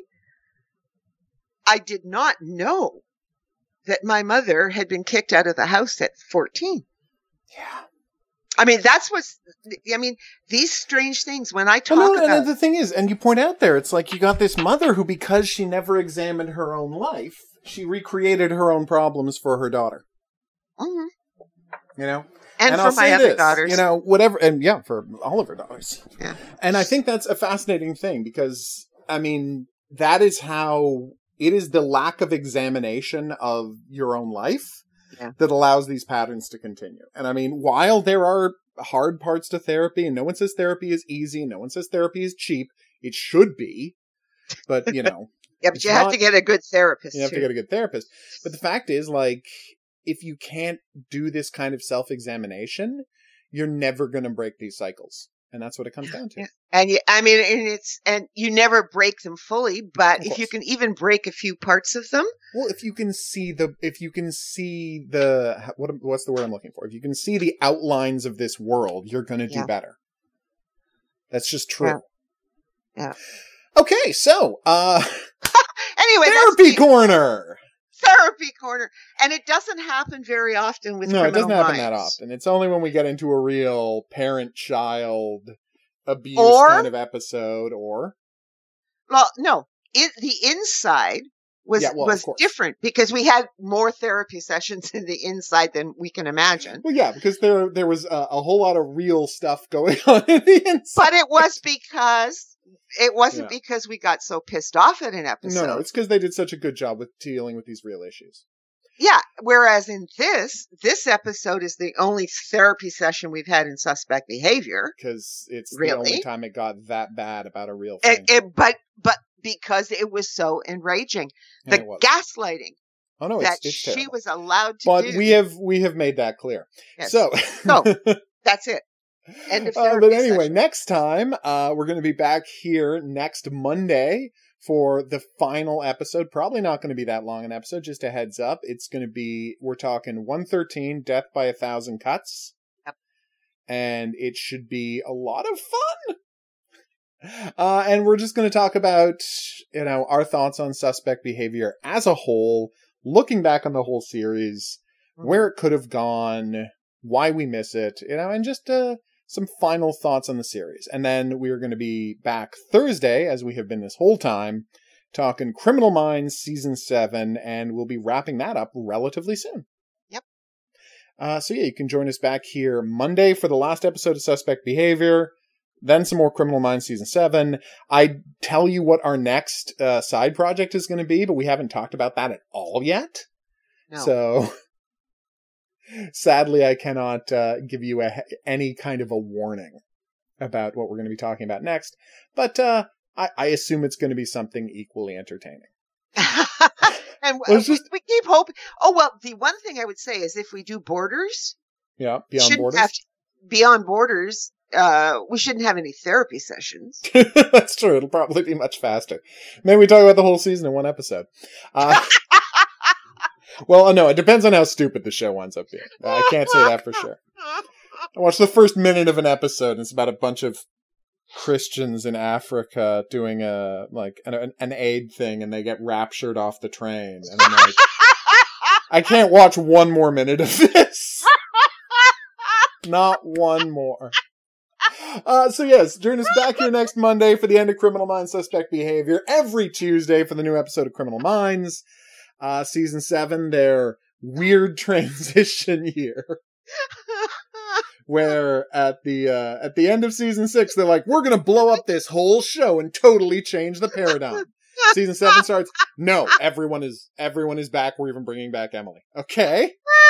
I did not know that my mother had been kicked out of the house at fourteen. Yeah. I mean, that's what's, I mean, these strange things, when I talk Well, no, about... and the thing is, and you point out there, it's like you got this mother who, because she never examined her own life, she recreated her own problems for her daughter. Mhm. You know? And, And for I'll my say other this, daughters. you know, whatever, and yeah, for all of her daughters. Yeah. And I think that's a fascinating thing because, I mean, that is how, it is the lack of examination of your own life Yeah. that allows these patterns to continue. And I mean, while there are hard parts to therapy, and no one says therapy is easy, no one says therapy is cheap, it should be, but you know. Yeah, but it's you have not- to get a good therapist, You have too. to get a good therapist. But the fact is, like, if you can't do this kind of self-examination, you're never going to break these cycles. And that's what it comes down to. Yeah. And you, I mean, and it's, and you never break them fully, but Of if you course. can even break a few parts of them, Well, if you can see the, if you can see the, what, what's the word I'm looking for? If you can see the outlines of this world, you're going to do Yeah. better. That's just true. Yeah. Okay, so, uh, anyway, therapy that's the corner. therapy corner. And it doesn't happen very often with No, it Criminal doesn't happen that Minds. often. It's only when we get into a real parent-child abuse Or- kind of episode, or Well, no, it, the inside was Yeah, well, of was course. different because we had more therapy sessions in the inside than we can imagine. well, yeah, because there there was a, a whole lot of real stuff going on in the inside. But it was because it wasn't Yeah. because we got so pissed off at an episode. No, no, it's because they did such a good job with dealing with these real issues. Yeah. Whereas in this, this episode is the only therapy session we've had in Suspect Behavior. Because it's the Really? only time it got that bad about a real thing. It, it, but but because it was so enraging, And the it was. gaslighting oh no, that it's, it's she terrible. was allowed to But do. we have we have made that clear. Yes. So, So, that's it. End of uh, therapy but anyway, session. next time uh, we're going to be back here next Monday for the final episode. Probably not going to be that long an episode. Just a heads up, it's going to be we're talking one thirteen, Death by a Thousand Cuts, Yep. and it should be a lot of fun. Uh, and we're just going to talk about, you know, our thoughts on Suspect Behavior as a whole, looking back on the whole series, Mhm. where it could have gone, why we miss it, you know, and just uh, some final thoughts on the series. And then we are going to be back Thursday, as we have been this whole time, talking Criminal Minds Season seven, and we'll be wrapping that up relatively soon. Yep. Uh, so yeah, you can join us back here Monday for the last episode of Suspect Behavior. Then some more Criminal Minds Season seven. I tell you what our next uh, side project is going to be, but we haven't talked about that at all yet. No. So, sadly, I cannot uh, give you a, any kind of a warning about what we're going to be talking about next. But uh, I, I assume it's going to be something equally entertaining. and Well, it's we, just- we keep hoping. Oh, well, the one thing I would say is if we do Borders, Yeah, we Beyond shouldn't Borders. have to, Beyond Borders, uh, we shouldn't have any therapy sessions. That's true. It'll probably be much faster. Maybe we talk about the whole season in one episode. Uh, well, no, it depends on how stupid the show winds up being. I can't say that for sure. I watched the first minute of an episode, and it's about a bunch of Christians in Africa doing a like an, an aid thing, and they get raptured off the train. And I'm like, I can't watch one more minute of this. Not one more. Uh, so yes, join us back here next Monday for the end of Criminal Minds Suspect Behavior. Every Tuesday for the new episode of Criminal Minds. Uh, season seven, their weird transition year. Where at the uh, at the end of season six, they're like, we're gonna blow up this whole show and totally change the paradigm. Season seven starts. No, everyone is everyone is back. We're even bringing back Emily. Okay,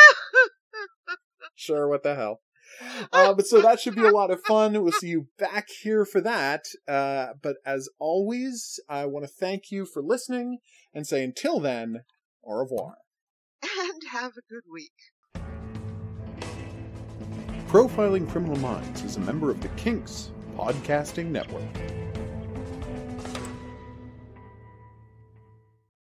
sure. What the hell? Uh, but so that should be a lot of fun. We'll see you back here for that. Uh, but as always, I want to thank you for listening and say until then, au revoir. And have a good week. Profiling Criminal Minds is a member of the Kinks Podcasting Network.